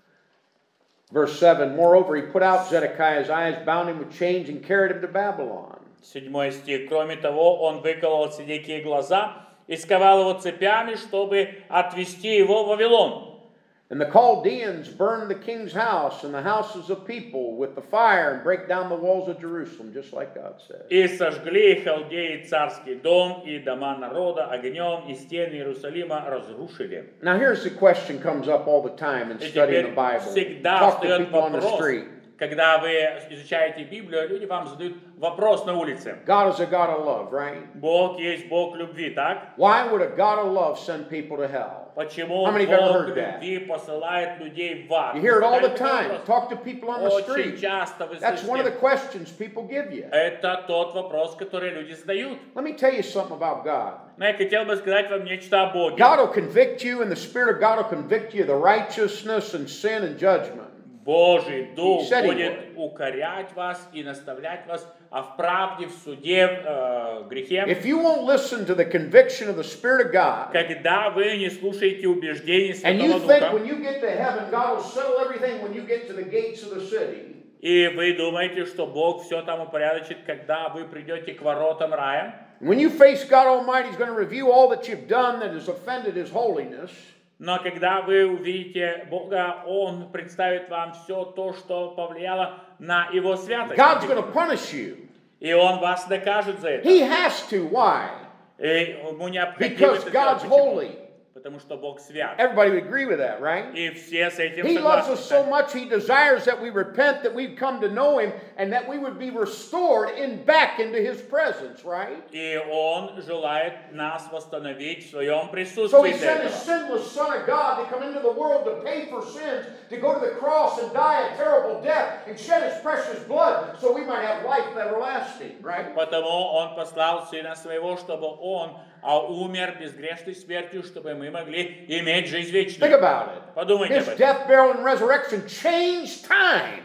verse seven. Moreover, he put out Zedekiah's eyes, bound him with chains, and carried him to Babylon. Седьмой стих. Кроме того, он выколол Сидекии глаза и сковал его цепями, чтобы отвести его в Вавилон. And the Chaldeans burned the king's house and the houses of people with the fire and break down the walls of Jerusalem, just like God said. И сожгли халдеи царский дом и дома народа огнем, и стены Иерусалима разрушили. Now here's the question comes up all the time in И studying the теперь Bible. всегда Talk to встает people on the вопрос, street. когда вы изучаете Библию, люди вам задают вопрос на улице. God is a God of love, right? Бог есть Бог любви, так? Why would a God of love send people to hell? Почему How many have ever Бог heard that? любви посылает людей в ад? You hear it all the Задайте time. вопрос. Talk to people on the Очень street. часто вы That's one of the слышите. questions people give you. Это тот вопрос, который люди задают. Let me tell you something about God. Но я хотел бы сказать вам нечто о Боге. God will convict you, and the Spirit of God will convict you of the righteousness and sin and judgment. Божий Дух He said he будет укорять вас и наставлять вас, а в правде, в суде, э, в грехе. If you won't listen to the conviction of the Spirit of God, Когда вы не слушаете убеждений and you Святого think Духа, when you get to heaven, God will settle everything when you get to the gates of the city, и вы думаете, что Бог все там упорядочит, когда вы придете к воротам рая, when you face God Almighty, He's going to review all that you've done that has offended His holiness. но когда вы увидите Бога, Он представит вам все то, что повлияло на Его святость. God's going to punish you. И Он вас накажет за это. He has to. Why? И ему необходимо Because это God's сделать. Почему? holy. Потому что Бог свят. Everybody would agree with that, right? И все с этим He loves согласны. us so much, He desires that we repent, that we come to know Him, and that we would be restored in back into His presence, right? И Он желает нас восстановить в своем So присутствии. He для sent His этого. sinless Son of God to come into the world to pay for sins, to go to the cross and die a terrible death, and shed His precious blood, so we might have life everlasting, right? Потому Он послал Сына Своего, чтобы Он а, умер безгрешной смертью, чтобы мы могли иметь жизнь Think вечную. about it. Подумайте His об этом. death, burial, and resurrection changed time.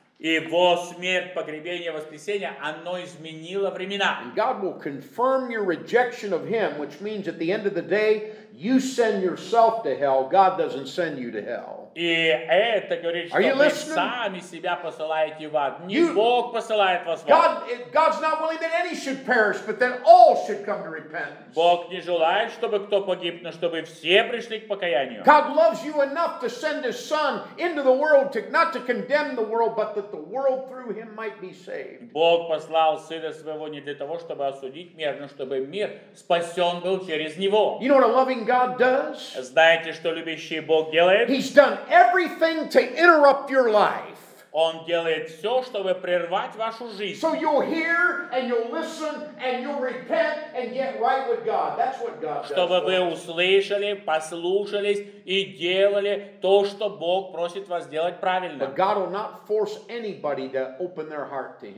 Его смерть, погребение, воскресение, оно изменило времена. And God will confirm your rejection of Him, which means at the end of the day, you send yourself to hell. God doesn't send you to hell. И это говорит, что Are you вы listening? сами себя посылаете в ад. Не You- Бог посылает вас в ад. God, God's not willing that any should perish, but that all should come to repentance. Бог не желает, чтобы кто погиб, но чтобы все пришли к покаянию. God loves you enough to send His Son into the world, to not to condemn the world, but that the world through Him might be saved. Бог послал Сына Своего не для того, чтобы осудить мир, но чтобы мир спасен был через Него. You know what a loving God does? Знаете, что любящий Бог делает? He's done everything to interrupt your life. Он делает все, чтобы прервать вашу жизнь. So you'll hear and you'll listen and you'll repent and get right with God. That's what God does. Чтобы for вы us. услышали, послушались и делали то, что Бог просит вас делать правильно. But God will not force anybody to open their heart to Him.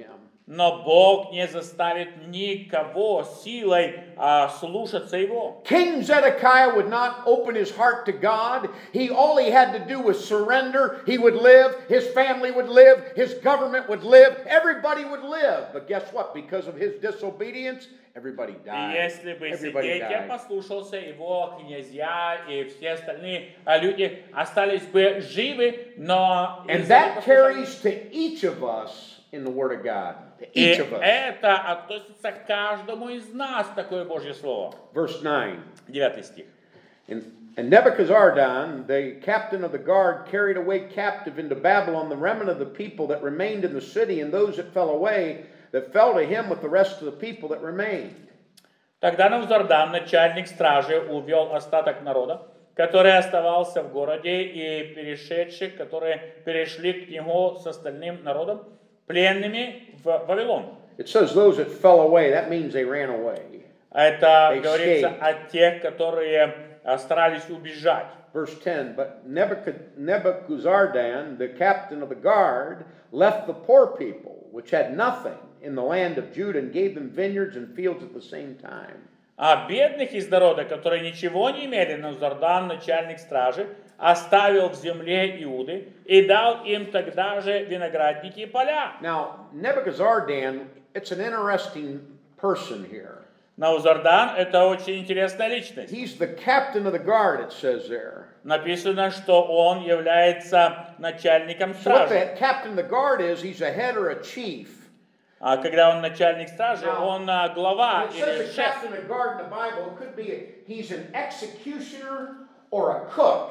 Но Бог не заставит никого силой а, слушаться Его. King Zedekiah would not open his heart to God. He, all he had to do was surrender. He would live. His family would live. His government would live. Everybody would live. But guess what? Because of his disobedience, everybody И died. если бы Everybody Сидекия died. послушался, его князья и все остальные а, люди остались бы живы, но... And из-за that непослушания- carries to each of us in the Word of God. To И each of us. это относится к каждому из нас, такое Божье Слово. Verse nine. Девятый стих. And, and Nebuchadnezzar, the captain of the guard, carried away captive into Babylon the remnant of the people that remained in the city, and those that fell away, that fell to him with the rest of the people that remained. Тогда Навузардан, начальник стражи, увел остаток народа, который оставался в городе, и перешедших, которые перешли к нему с остальным народом, пленными в Вавилон. It says those that fell away, that means they ran away. Это They говорится escaped. о тех, которые а, старались убежать. Verse ten, but Nebuchad- Nebuchadnezzar, the captain of the guard, left the poor people, which had nothing, in the land of Judah, and gave them vineyards and fields at the same time. А бедных из народа, которые ничего не имели, Навузардан, начальник стражи, оставил в земле Иуды и дал им тогда же виноградники и поля. Now, Nebuchadnezzar, it's an interesting person here. Навузардан — это очень интересная личность. He's the captain of the guard, it says there. Написано, что он является начальником So what стражи. the captain of the guard is, he's a head or a chief. А когда он начальник стражи, Now, он а, глава When it says или a шеф. captain of the guard in the Bible, it could be a, he's an executioner or a cook.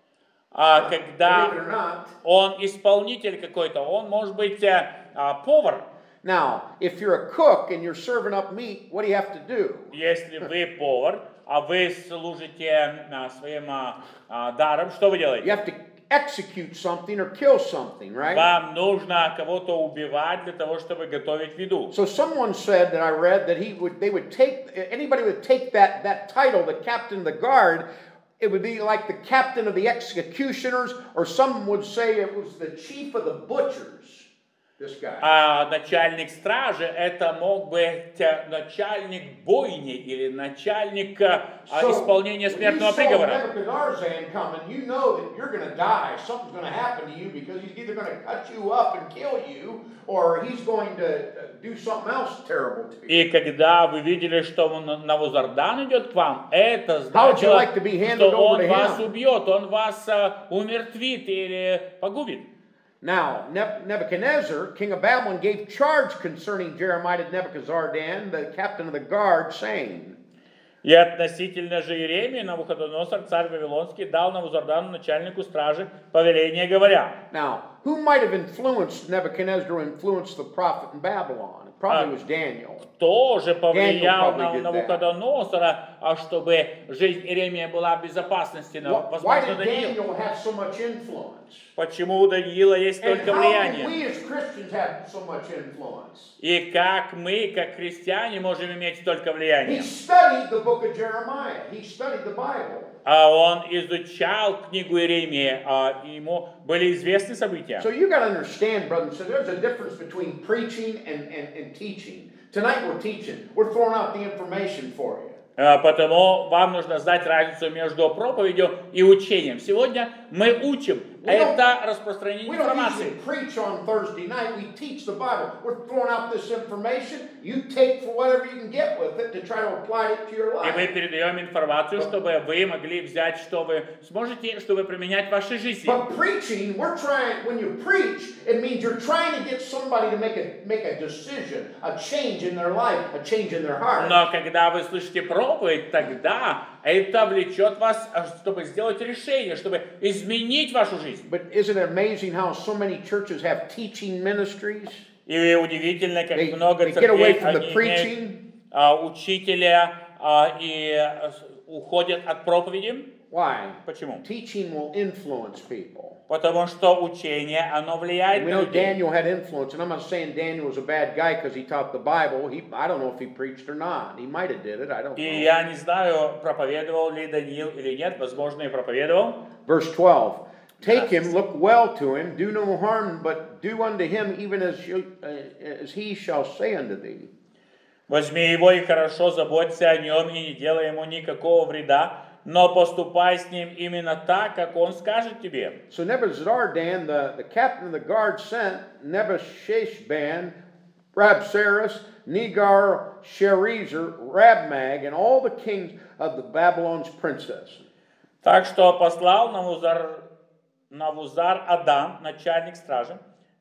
А Believe it когда or not. он исполнитель какой-то, он может быть а, а, повар. Now, if you're a cook and you're serving up meat, what do you have to do? Если вы повар, а вы служите а, своим а, а, даром, что вы You делаете? have to execute something or kill something, right? Вам нужно кого-то убивать для того, чтобы готовить еду. So someone said that I read that he would they would take anybody would take that that title, the captain of the guard, it would be like the captain of the executioners, or some would say it was the chief of the butchers. This guy. А начальник стражи это мог быть а, начальник бойни или начальник а, So, исполнения when you смертного saw приговора. Nebuchadnezzar coming, you know that you're going to die. Something's going to happen to you because he's either going to cut you up and kill you, or he's going to do something else terrible to you. И когда вы видели, что он- Навузардан идет к вам, это How would you значило, like to be handed что over он to вас him? убьет, он вас а, умертвит или погубит. Now, Neb- Nebuchadnezzar, king of Babylon, gave charge concerning Jeremiah to Nebuchadnezzar, the captain of the guard, saying, И относительно же Иеремии Навуходоносор, царь Вавилонский, дал Навузардану, начальнику стражи, повеление, говоря. Now, who might have influenced Nebuchadnezzar to influence the prophet in Babylon? It probably Uh, was Daniel. Кто же повлиял probably на did that. Навуходоносора, а чтобы жизнь Иеремия была в безопасности? На- Wh- Why Возможно, did Даниил. Daniel have so much influence? Почему у Даниила есть And столько how do влияния? we as Christians have so much influence? И как мы, как христиане, можем иметь столько He влияния? studied the book of Jeremiah. He studied the Bible. А он изучал книгу Иеремии, а ему были известны события. So you got to understand, brothers and sisters, there's a difference between preaching and, and, and teaching. Tonight we're teaching. We're throwing out the information for you. А, Потому вам нужно знать разницу между проповедью и учением. Сегодня мы учим. We don't- Это распространение We don't информации. usually preach on Thursday night. We teach the Bible. We're throwing out this information. You take for whatever you can get with it to try to apply it to your И мы life. передаем информацию, чтобы вы могли взять, что вы сможете, чтобы применять в вашей жизни. But preaching, we're trying, when you preach, it means you're trying to get somebody to make a, make a decision, a change in their life, a change in their heart. Но когда вы слышите проповедь, тогда это влечет вас, чтобы сделать решение, чтобы изменить вашу жизнь. But isn't it amazing how so many churches have teaching ministries? И удивительно, как They- много they get away церквей, from the они preaching. имеют а, учителя а, и а, с- уходят от проповеди. Why? Почему? Teaching will influence people. Потому что учение, оно влияет And we на know людей. Daniel had influence, and I'm not saying Daniel was a bad guy because he taught the Bible. He, I don't know if he preached or not. He might have did it. I don't И know. я не знаю, проповедовал ли Даниил или нет, возможно, и проповедовал. Verse twelve. Take him, look well to him, do no harm, but do unto him even as, you, uh, as he shall say unto thee. Возьми его и хорошо заботься о нем, и не делай ему никакого вреда, но поступай с ним именно так, как он скажет тебе. So Nebuzaradan, the, the captain of the guard, sent Nebuchadnezzar, Rabsaris, Negar, Sharezer, Rabmag, and all the kings of the Babylon's princess. Так что послал Навузар, Навузар Адан, начальник стражи,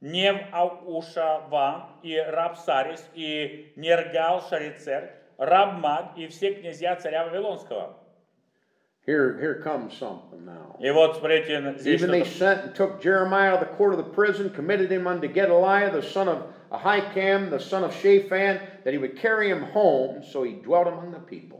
Нев-Аушаван и Рабсарис, и Нергал Шарицер, Рабмаг и все князья царя Вавилонского. Here, here comes something now. И вот, смотрите, здесь Even they sent and took Jeremiah out of the court of the prison, committed him unto Gedaliah, the son of Ahikam, the son of Shaphan, that he would carry him home, so he dwelt among the people.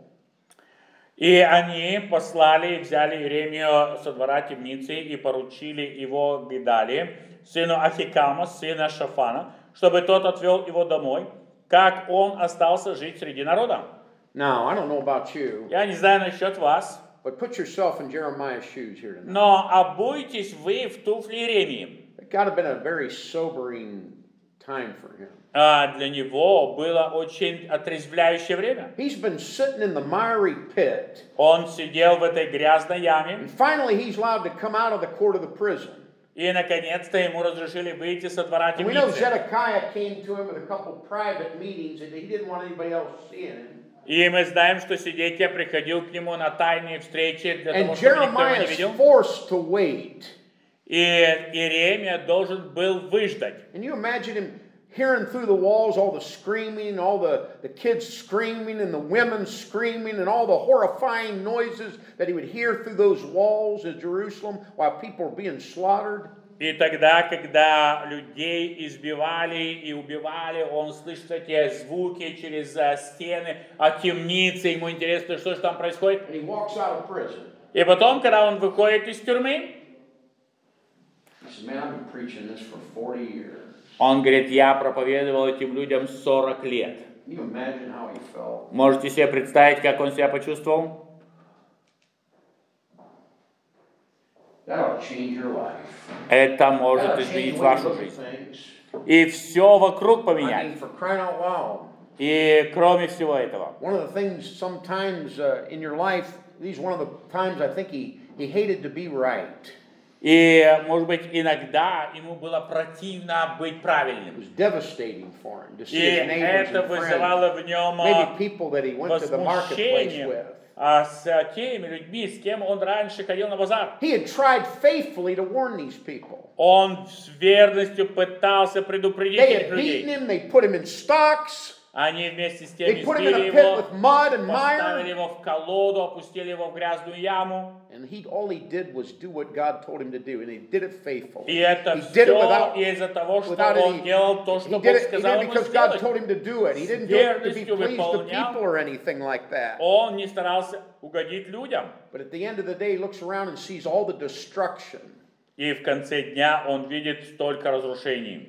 И они послали и взяли Иеремию со двора темницы и поручили его Гедалии, сыну Ахикама, сына Шафана, чтобы тот отвел его домой, как он остался жить среди народа. Now, I don't know about you, Я не знаю насчет вас, but put yourself in Jeremiah's shoes here tonight. но обуйтесь вы в туфли Иеремии. It got to have been a very sobering time for him. А для него было очень отрезвляющее время. He's been sitting in the miry pit. Он сидел в этой грязной яме. And finally, he's allowed to come out of the court of the prison. И наконец-то ему разрешили выйти со двора And we know темницы. Zedekiah came to him with a couple private meetings, and he didn't want anybody else seeing him. И мы знаем, что Сидекия приходил к нему на тайные встречи для того, And чтобы никто его Jeremiah не is видел. forced to wait. И Иеремия должен был выждать. And you imagine him hearing through the walls all the screaming, all the, the kids screaming, and the women screaming, and all the horrifying noises that he would hear through those walls of Jerusalem while people were being slaughtered. И тогда, когда людей избивали и убивали, он слышит эти звуки через uh, стены от темницы. Ему интересно, что же там происходит. And he walks out of prison. И потом, когда он выходит из тюрьмы, He said, man, I've been preaching this for forty years. он говорит, я проповедовал этим людям сорок лет. Can you imagine how he felt? Можете себе представить, как он себя почувствовал? That ought to change your life. Это может That ought to изменить change the way you вашу look at жизнь. things. И все вокруг I поменять. mean, for crying out loud. И кроме всего этого. One of the things sometimes uh, in your life, these one of the times I think he, he hated to be right. И, может быть, иногда ему было противно быть It правильным. was devastating for him to see И his neighbors это and friends, вызывало в нем maybe people that he went to the marketplace возмущение with. а с теми людьми, с кем он раньше ходил на базар. He had tried faithfully to warn these people. Он с верностью пытался предупредить They этих had beaten людей. him, they put him in stocks, Они вместе с тем they put him in избили a pit его, with mud and поставили mire, его в колоду, опустили его в грязную яму. and he all he did was do what God told him to do, and he did it faithfully. И это He did it все without, из-за того, что without он any, делал то, he что did Бог it, he сказал did it ему because God сделать. told him to do it. He didn't do it to be верностью pleased to выполнял. people or anything like that. Он не старался угодить людям. But at the end of the day, he looks around and sees all the destruction. И в конце дня он видит столько разрушений.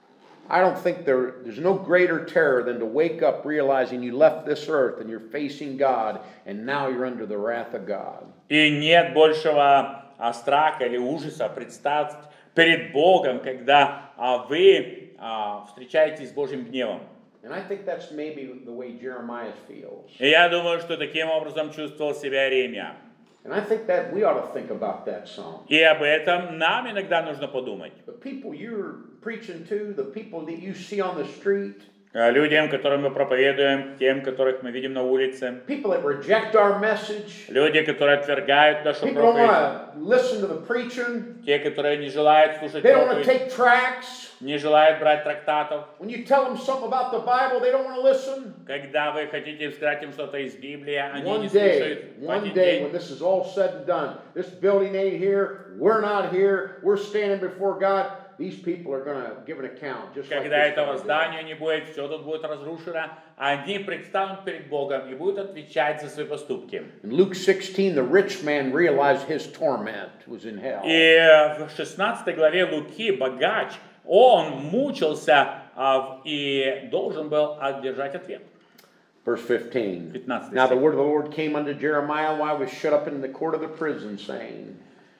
I don't think there, there's no greater terror than to wake up realizing you left this earth and you're facing God and now you're under the wrath of God. И нет большего а, страха или ужаса представить перед Богом, когда а, вы а, встречаетесь с Божьим гневом. And I think that's maybe the way Jeremiah feels. И я думаю, что таким образом чувствовал себя Иеремия. And I think that we ought to think about that some. И об этом нам иногда нужно подумать. The people you're preaching to, the people that you see on the street, Людям, которым мы проповедуем, тем, которых мы видим на улице. people that reject our message, Люди, которые отвергают нашу people don't проповедь. want to listen to the preaching, Те, которые не желают слушать they don't want to проповедь, take tracts. не желают брать трактатов. When you tell them something about the Bible, they don't want to listen. Когда вы хотите сказать им что-то из Библии, они One не day, слушают. В one один day день. when this is all said and done, this building ain't here, we're not here, we're standing before God, these people are going to give an account. Just like Когда this этого guy did. здания не будет, все тут будет разрушено, они предстанут перед Богом и будут отвечать за свои поступки. In Luke sixteen, the rich man realized his torment was in hell. И в шестнадцатой главе Луки богач, он мучился а, и должен был одержать ответ. Verse fifteen. пятнадцатый Now the стих. word of the Lord came unto Jeremiah while he was shut up in the court of the prison, saying,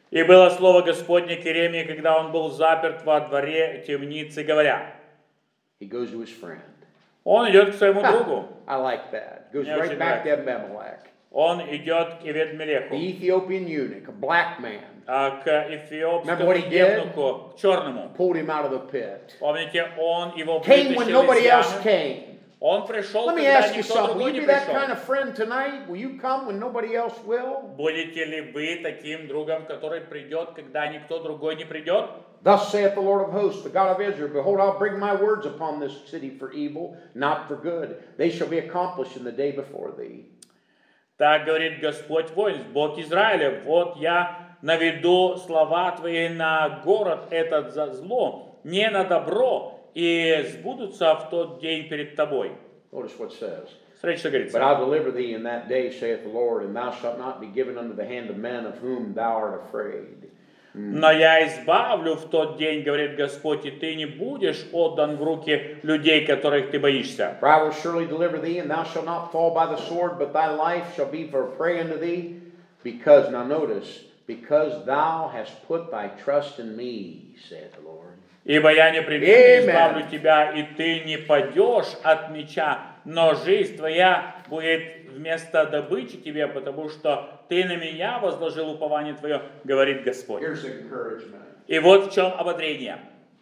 И было слово Господне к Иеремии, когда он был заперт во дворе темницы, говоря. He goes to his friend. Он идет к своему другу. I like that. Goes Мне right очень back to нравится. Abimelech. Он идет к Эвед-Мелеху, The Ethiopian eunuch, a black man, а, к Remember эфиопскому what he did? евнуху, к черному. pulled him out of the pit. Помните, он его Came when вытащил nobody из else ямы. came. Он пришел, Let me когда ask you никто something. Will другой you не be that пришел. kind of friend tonight? Will you come when nobody else will? Будете ли вы таким другом, который придет, когда никто другой не придет? Thus saith the Lord of hosts, the God of Israel, Behold, I'll bring my words upon this city for evil, not for good. They shall be accomplished in the day before thee. Так говорит Господь воинств, Бог Израиля, вот я наведу слова твои на город этот за зло, не на добро, и сбудутся в тот день перед тобой. Notice what it says. Смотрите, что But говорится. I'll deliver thee in that day, saith the Lord, and thou shalt not be given unto the hand of men of whom thou art afraid. Но я избавлю в тот день, говорит Господь, и ты не будешь отдан в руки людей, которых ты боишься. For I will surely deliver thee, and thou shalt not fall by the sword, but thy life shall be for a prey unto thee, because, now notice, because thou hast put thy trust in me, saith the Lord. Ибо я непременно избавлю тебя, и ты не падешь от меча, но жизнь твоя будет вместо добычи тебе, потому что ты на меня возложил упование твое, говорит Господь. Here's encouragement. И вот в чем ободрение.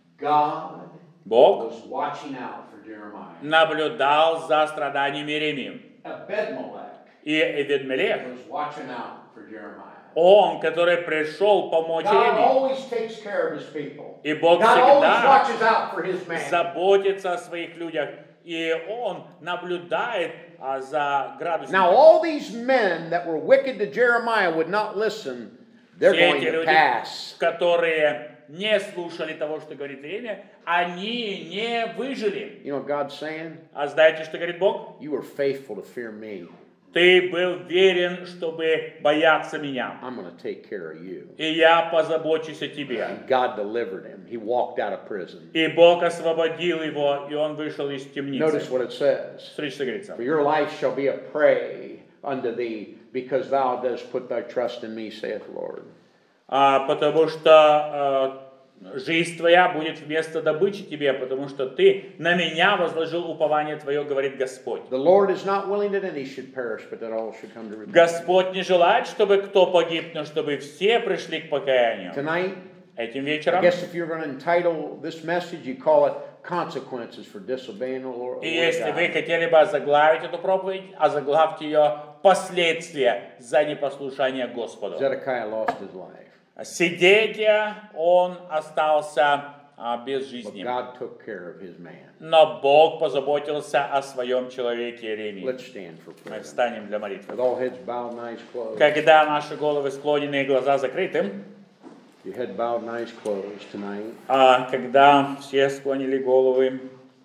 God Бог was watching out for Jeremiah. наблюдал за страданиями Иеремии. Abimelech И Эвед-Мелех, was watching out for Jeremiah. он, который пришел помочь God Иеремии, always takes care of his people. и Бог God always всегда watches out for his man. заботится о своих людях, и он наблюдает а, за градусом. Now all these men that were wicked to Jeremiah would not listen. They're Все going эти to люди, pass. которые не слушали того, что говорит Иеремия, они не выжили. You know what God's saying? А знаете, что говорит Бог? You were faithful to fear me. Ты был верен, чтобы бояться меня, I'm going to take care of you. и я позабочусь о тебе. And God delivered him. He walked out of prison. И Бог освободил его, и он вышел из темницы. Notice what it says. Смотрите, что говорится. For your life shall be a prey unto thee, because thou dost put thy trust in me, saith the Lord. А, потому что а, жизнь твоя будет вместо добычи тебе, потому что ты на меня возложил упование твое, говорит Господь. The Lord is not willing that any should perish, but that all should come to repentance. Господь не желает, чтобы кто погиб, но чтобы все пришли к покаянию. Tonight, Этим I вечером, guess if you're going to entitle this message, you call it Consequences for Disobeying the Lord. и если вы хотели бы озаглавить эту проповедь, озаглавьте ее «Последствия за непослушание Господу». Zedekiah lost his life, Сидетия, он остался а, без but жизни. God took care of his man. Но Бог позаботился о своем человеке Иеремии. Let's stand for Мы prayer. встанем для молитвы. With all heads bowed and eyes closed. Когда наши головы склонены и глаза закрыты, Your head bowed and eyes closed tonight. а когда все склонили головы,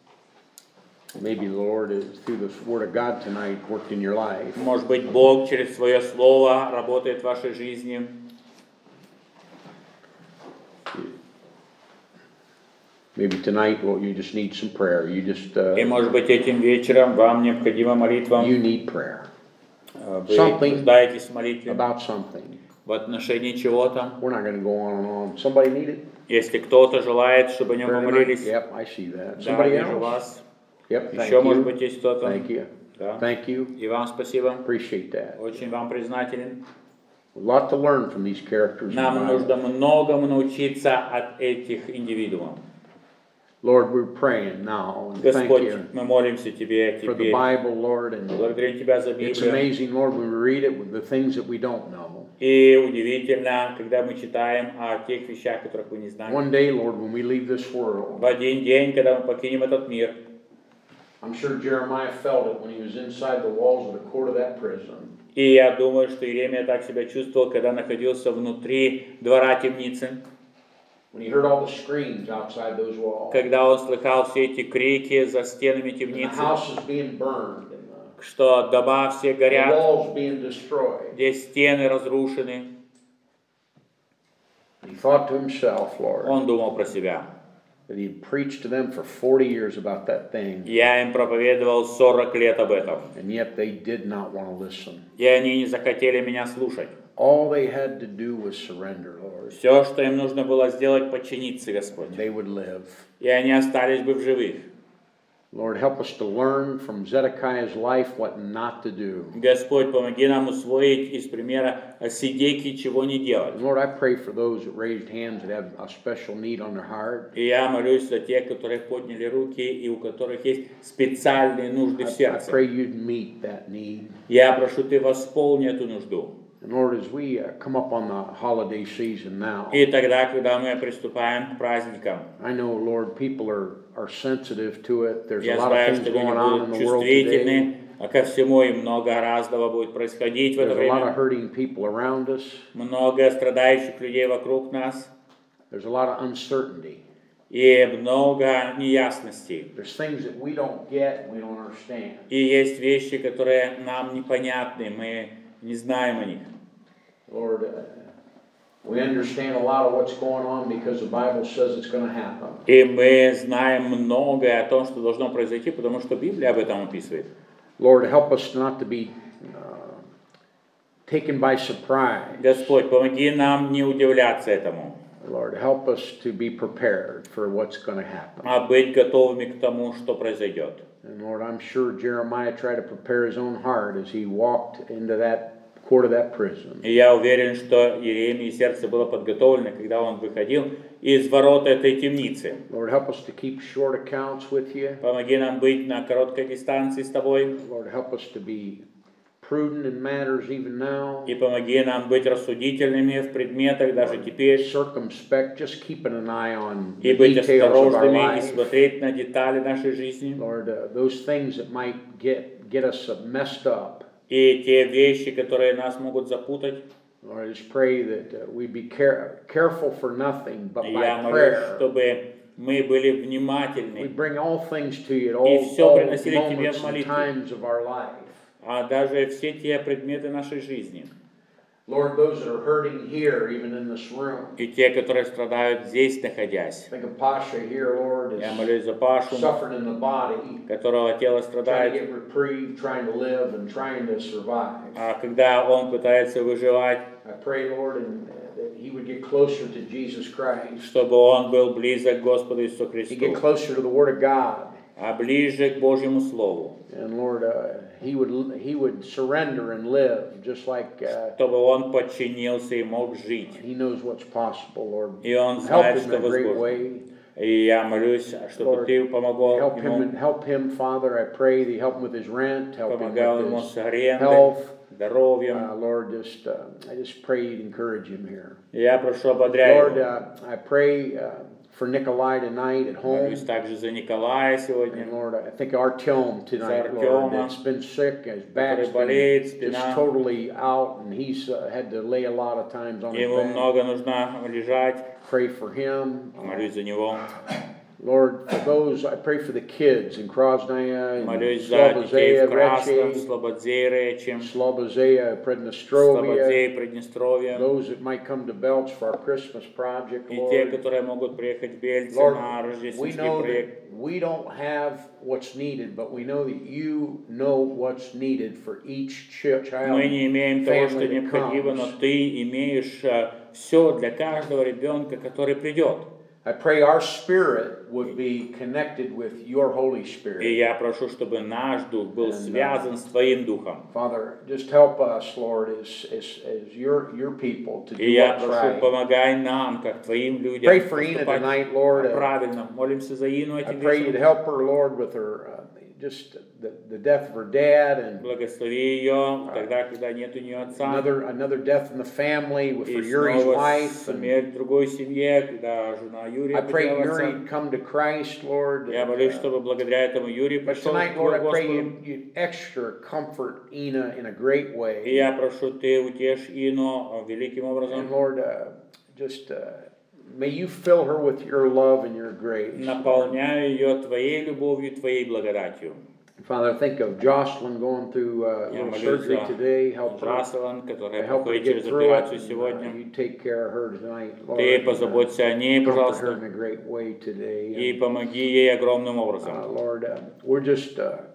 Maybe the Lord is, through the Word of God tonight, worked in your life. может быть, Бог через свое слово работает в вашей жизни. Maybe tonight, well, you just need some prayer. You just, uh, И, может быть, этим вечером вам необходима молитва. you need prayer Вы Something нуждаетесь в молитве about something. в отношении чего-то. We're not going to go on and on. Somebody need it? Если кто-то желает, чтобы о нем Prayer tonight? помолились, Yep, I see that. да, Somebody вижу else? вас. Yep, thank Еще, может you. быть, есть кто-то. Thank you. Да. Thank you. И вам спасибо. Appreciate that. Очень вам признателен. A lot to learn from these characters. in the Нам Bible. нужно многому научиться от этих индивидуумов. Lord, we're praying now, and thank Господь, you мы молимся Тебе for the теперь. Bible, Lord, and Благодарим Тебя за it's Библию. amazing, Lord, when we read it with the things that we don't know. И удивительно, когда мы читаем о тех вещах, которых мы не знаем. One day, Lord, when we leave this world, В один день, когда мы покинем этот мир, I'm sure Jeremiah felt it when he was inside the walls of the court of that prison. и я думаю, что Иеремия так себя чувствовал, когда находился внутри двора темницы, When he heard all the screams outside those walls. когда он слыхал все эти крики за стенами And the темницы, house is being burned, and the, что дома все the горят, walls being destroyed. где стены разрушены. And he thought to himself, Lord, Он думал про себя. that he had preached to them for forty years about that thing, Я им проповедовал сорок лет об этом, and yet they did not want to listen. и они не захотели меня слушать. all they had to do was surrender, Lord. Все, что им нужно было сделать, подчиниться, Господь. They would live. И они остались бы в живых. Lord, help us to learn from Zedekiah's life what not to do. Господь, помоги нам усвоить из примера Сидекии, чего не делать. Lord, I pray for those that raised hands that have a special need on their heart. И я молюсь за тех, которые подняли руки и у которых есть специальные нужды в I сердце. pray you'd meet that need. Я прошу, Ты восполни эту нужду. And Lord, as we uh, come up on the holiday season now, И тогда, когда мы приступаем к праздникам, I know, Lord, people are, are sensitive to it. There's a я lot of знаю, things что going люди on in будут the world today. чувствительны а ко всему, и много разного будет происходить в это There's a lot of время. hurting people around us. Много страдающих людей вокруг нас. There's a lot of uncertainty. И много неясностей. There's things that we don't get, we don't understand. И есть вещи, которые нам непонятны, мы не знаем о них. Lord, uh, we understand a lot of what's going on because the Bible says it's going to happen. И мы знаем многое о том, что должно произойти, потому что Библия об этом описывает. Lord, help us not to be uh, taken by surprise. Господь, помоги нам не удивляться этому, Lord, help us to be prepared for what's going to happen. а быть готовыми к тому, что произойдет. And Lord, I'm sure Jeremiah tried to prepare his own heart as he walked into that court of that prison. И я уверен, что Иеремии сердце было подготовлено, когда он выходил из ворот этой темницы. Lord, help us to keep short accounts with you. Помоги нам быть на короткой дистанции с Тобой. Lord, help us to be prudent in matters even now. И помоги нам быть рассудительными в предметах даже теперь. Circumspect, just keeping an eye on И the быть details of our осторожными и life. смотреть на детали нашей жизни. Lord, uh, those things that might get get us uh, messed up. И те вещи, которые нас могут запутать. Lord, I just pray that uh, we be care careful for nothing, but Я by молюсь, prayer. чтобы мы были We внимательны, bring all things to you at И all, всё all приносили Тебе moments в and молитве. times of our life. а даже все те предметы нашей жизни. Lord, those that are hurting here, even in this room. И те, которые страдают здесь, находясь. Think of Pasha here, Lord, Я is молюсь за Пашу, suffering in the body, которого тело trying to страдает. get reprieve, trying to live, and trying to survive. А когда он пытается выживать, I pray, Lord, and, uh, that he would get closer to Jesus Christ. чтобы он был близок к Господу Иисусу He'd get Христу, closer to the Word of God. а ближе к Божьему Слову, And Lord, uh, he would he would surrender and live just like uh, чтобы он подчинился и мог жить. he knows what's possible, Lord. И он Help знает, him что in a great возможно. way. И я молюсь, чтобы Lord, Ты помогал Help him, ему, and help him, Father. I pray that you help him with his rent, help him помогал ему with с his арендой, health. здоровьем. Uh, Lord, just uh, I just pray you'd encourage him here. И я прошу, ободряй Lord, его. uh, I pray uh, for Nikolai tonight at home. Молюсь также за Николая сегодня, And Lord, I think Artyom tonight, За Lord, Артема, that's been sick, his back's который болеет, been just спина. totally out, and he's uh, had to lay a lot of times on his Ему bed. много нужно лежать. Pray for him. Молюсь за него. Lord, for those, I pray for the kids in Krasnaya and Молюсь за детей Slobozaya, в Красном, Rechi, Слободзее, Речи, Slobozaya, Prednestrovia, Слободзее, Приднестровье. those that might come to Belch for our Christmas project, И те, Lord. которые могут приехать в Бельце Lord, на we рождественский know проект. that we don't have what's needed, but we know that you know what's needed for each ch- child, Мы не имеем того, что family that необходимо, но comes. Ты имеешь все для каждого ребенка, который придет. I pray our spirit would be connected with your Holy И Spirit. я прошу, чтобы наш дух был связан с Твоим духом. Father, just help us, Lord, as, as, as your, your people to do И я what's прошу, right. помогай нам, как Твоим людям, Pray for Ina поступать tonight, Lord. Uh, правильно. Молимся за Ину I этим pray you'd вечером. help her, Lord, with her, uh, just the, the death of her dad and Благослови ее тогда, когда нет у нее отца. another, another death in the family with И for Yuri's снова wife. And смерть в другой семье, когда жена Юрия I pray потеряла отца. Yuri come to Christ, Lord. Я and, молюсь, uh, чтобы благодаря этому Юрий But пришел tonight, к Lord, I pray Господу. you, you extra comfort Ina in a great И way. я прошу, Ты утешь Ину великим And образом. Lord, uh, just uh, may you fill her with your love and your grace. Наполняю ее Твоей любовью, Твоей благодатью. Father, think of Jocelyn going through uh, a Я little молюсь surgery за today. Help her, Джаселан, которая help her to проходит get через through it. операцию And, uh, сегодня. you take care of her tonight, Lord. Ты and, uh, позаботься о ней, comfort her in пожалуйста, a great way today. и And, помоги ей огромным uh, образом. Lord, uh, we're just uh,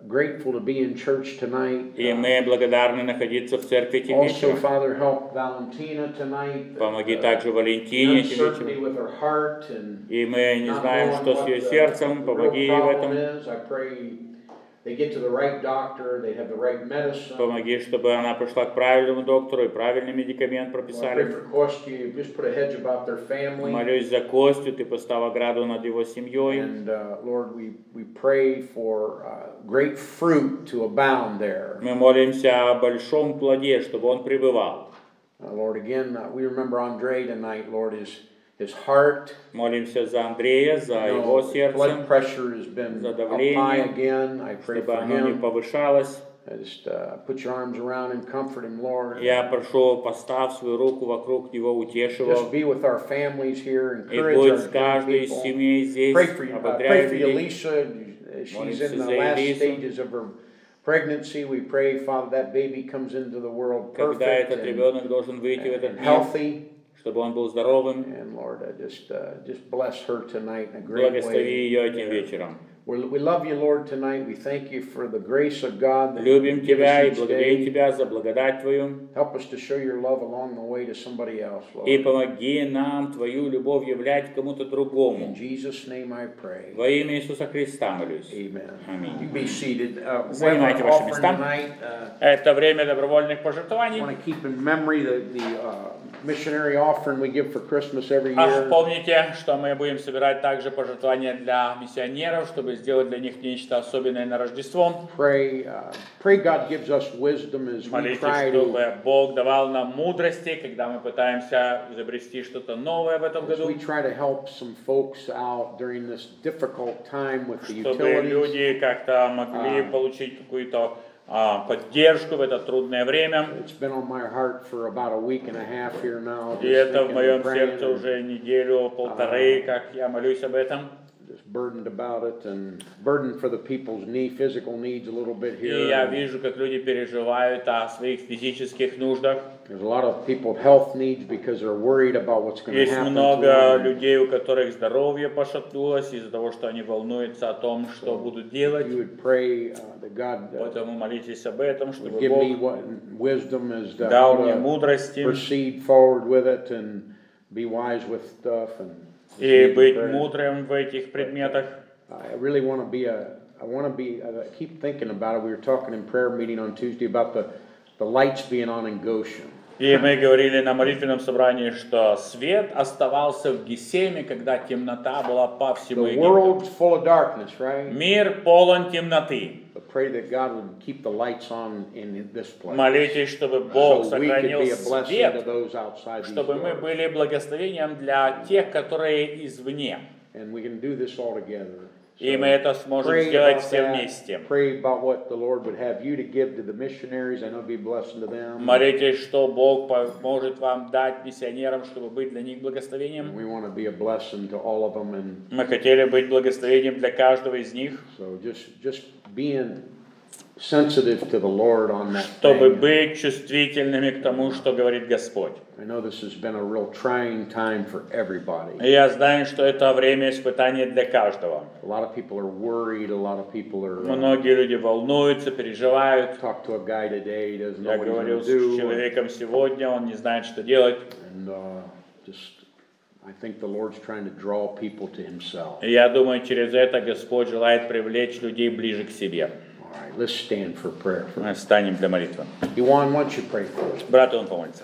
grateful to be in church tonight. И мы благодарны находиться в церкви этим Also, вечером. Father, help Valentina tonight. Помоги uh, также Валентине этим uncertainty вечером. with her heart and И мы не not знаем, knowing что с what ее the- сердцем. the Помоги ей real в problem этом. is. I pray they get to the right doctor, they have the right medicine. Помоги, чтобы она пришла к правильному доктору и правильный медикамент Well, I pray прописали. for Kostya, just put a hedge about their family. Молюсь за Костю, ты поставил ограду над его семьей. And uh, Lord, we, we pray for uh, great fruit to abound there. Мы молимся о большом плоде, чтобы он пребывал. Uh, Lord, again, uh, we remember Andre tonight, Lord, his, his heart. Молимся за Андрея, за You его know, сердце, blood pressure has been за up давление, high again. I pray чтобы for оно не him. повышалось. Just uh, put your arms around him, comfort him, Lord. Я прошу, поставь свою руку вокруг него, утеши его. Just be with our families here, И encourage будь our с young каждой из people. семей здесь, Pray for you, uh, pray ободряй for людей. Elisa. She's Молимся in the за last Элису. stages of her pregnancy. We pray, Father, that baby comes into the world Когда perfect этот and, ребенок должен выйти в этот and мир, healthy. чтобы он был здоровым, And Lord, uh, just uh, just bless her tonight in a great благослови way. ее этим there. вечером. We're, we love you, Lord, tonight. We thank you for the grace of God that Любим you give Тебя и us each благодарим day. Тебя за благодать Твою. Help us to show your love along the way to somebody else, Lord. И помоги нам Твою любовь являть кому-то In другому. Jesus' name I pray. Во имя Иисуса Христа молюсь. Amen. Аминь. You be seated. Uh, we have Занимайте our ваши offering места. tonight. Uh, Это время добровольных I пожертвований. want to keep in memory the, the uh, missionary offering we give for Christmas every Ах, year. помните, что мы будем собирать также пожертвования для миссионеров, чтобы сделать для них нечто особенное на Рождество. Pray, uh, pray God gives us wisdom as we Молитесь, try to, чтобы Бог давал нам мудрости, когда мы пытаемся изобрести что-то новое в этом as году, we try to help some folks out during this difficult time with the чтобы utilities. люди как-то могли А. получить какую-то а, поддержку в это трудное время. It's been on my heart for about a week and a half here now. И just это в thinking моем and praying сердце and уже неделю, полторы, как я молюсь об этом. just burdened about it and burdened for the people's need, physical needs a little bit here. И я вижу, как люди переживают о своих физических нуждах. There's a lot of people with health needs because they're worried about what's going to Есть happen to много them. людей, у которых здоровье пошатнулось из-за того, что они волнуются о том, что будут делать. You would pray uh, that God uh, Поэтому молитесь об этом, чтобы would give me Бог what wisdom as to how дал мне to мудрости proceed forward with it and be wise with stuff and и receive быть prayer. мудрым в этих предметах. I really want to be a. I want to be. I keep thinking about it. We were talking in prayer meeting on Tuesday about the the lights being on in Goshen. И мы говорили на молитвенном собрании, что свет оставался в Гесеме, когда темнота была по всему The Египту. world's full of darkness, right? Мир полон темноты. But pray that God would keep the lights on in this place. Молитесь, чтобы Бог So we could сохранил be a blessing to свет, those outside these чтобы мы doors. были благословением для тех, которые извне. And we can do this all together. И мы это сможем Pray сделать about все that. вместе. Pray about what the Lord would have you to give to the missionaries. I know it'd be a blessing to them. Молитесь, что Бог поможет вам дать миссионерам, чтобы быть для них благословением. We want to be a blessing to all of them, and Мы хотели быть благословением для каждого из них, so just just being sensitive to the Lord on that чтобы thing. быть чувствительными к тому, что говорит Господь. I know this has been a real trying time for everybody. И я знаю, что это время испытания для каждого. A lot of people are worried. A lot of people are. Uh, Многие люди волнуются, переживают. talked to a guy today. He doesn't know Я what he's говорил going с to do. человеком сегодня, он не знает, что делать. And uh, just, I think the Lord's trying to draw people to Himself. И я думаю, через это Господь желает привлечь людей ближе к себе. All right, let's stand for prayer. Мы встанем для молитвы. Ioan, why don't you pray for us? Брат, он помолится.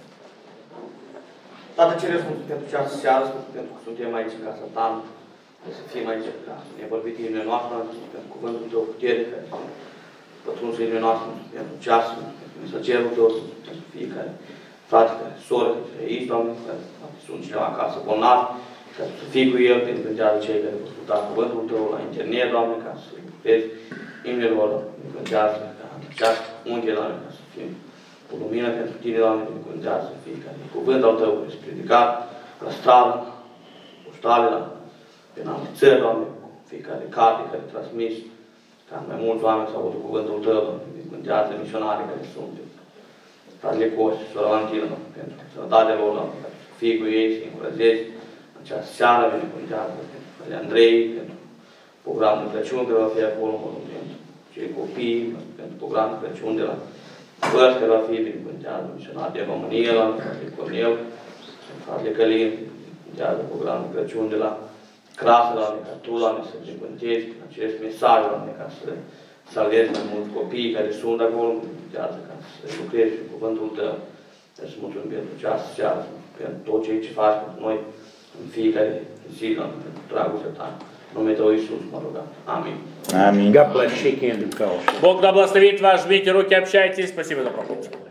Tată Ceresc, mulțumim pentru această seară, pentru că suntem aici în casa Ta, să fim aici ca să ne vorbim inimile noastre, pentru cuvântul Tău putere, care să pătrunzi inimile noastre, pentru ceasul, pentru mesagerul Tău, pentru fiecare frate, care soră, care e aici, Doamne, care sunt cineva acasă bolnav, ca să fii cu el, pentru că cei care vor asculta cuvântul Tău la internet, Doamne, ca să vezi inimile lor, încântează, ca această unghie, Doamne, ca să fim o lumină pentru Tine, Doamne, încântează fiecare cuvânt al Tău, care este predicat la stradă, poștale, la prin alte țări, Doamne, fiecare carte care transmis, ca mai mulți oameni să audă cuvântul Tău, Doamne, încântează misionarii care sunt, fratele Coși, sora Valentina, Doamne, pentru sănătatea lor, Doamne, ca să fii cu ei, să-i încurajezi în această seară, binecuvântează pentru fratele Andrei, pentru programul de Crăciun care va fi acolo, mă rog, pentru cei copii, pentru programul Crăciun de la Părți, care va fi binecuvântează misionar de România, la fratele Cornel, fratele Călin, binecuvântează programul Crăciun de la Crasă, la ca Tu, Doamne, să binecuvântezi prin acest mesaj, Doamne, ca să salvezi mai mulți copii care sunt acolo, binecuvântează ca să lucrezi cu cuvântul Tău. Să mulțumim pentru această seară, pentru tot ceea ce faci pentru noi în fiecare zi, Doamne, pentru dragostea Ta. În numele Tău, Iisus, mă rugăm. Amin. Аминь. God bless. Shake hands and fellowship. Бог да благословит вас, жмите руки, общайтесь. Спасибо за проход.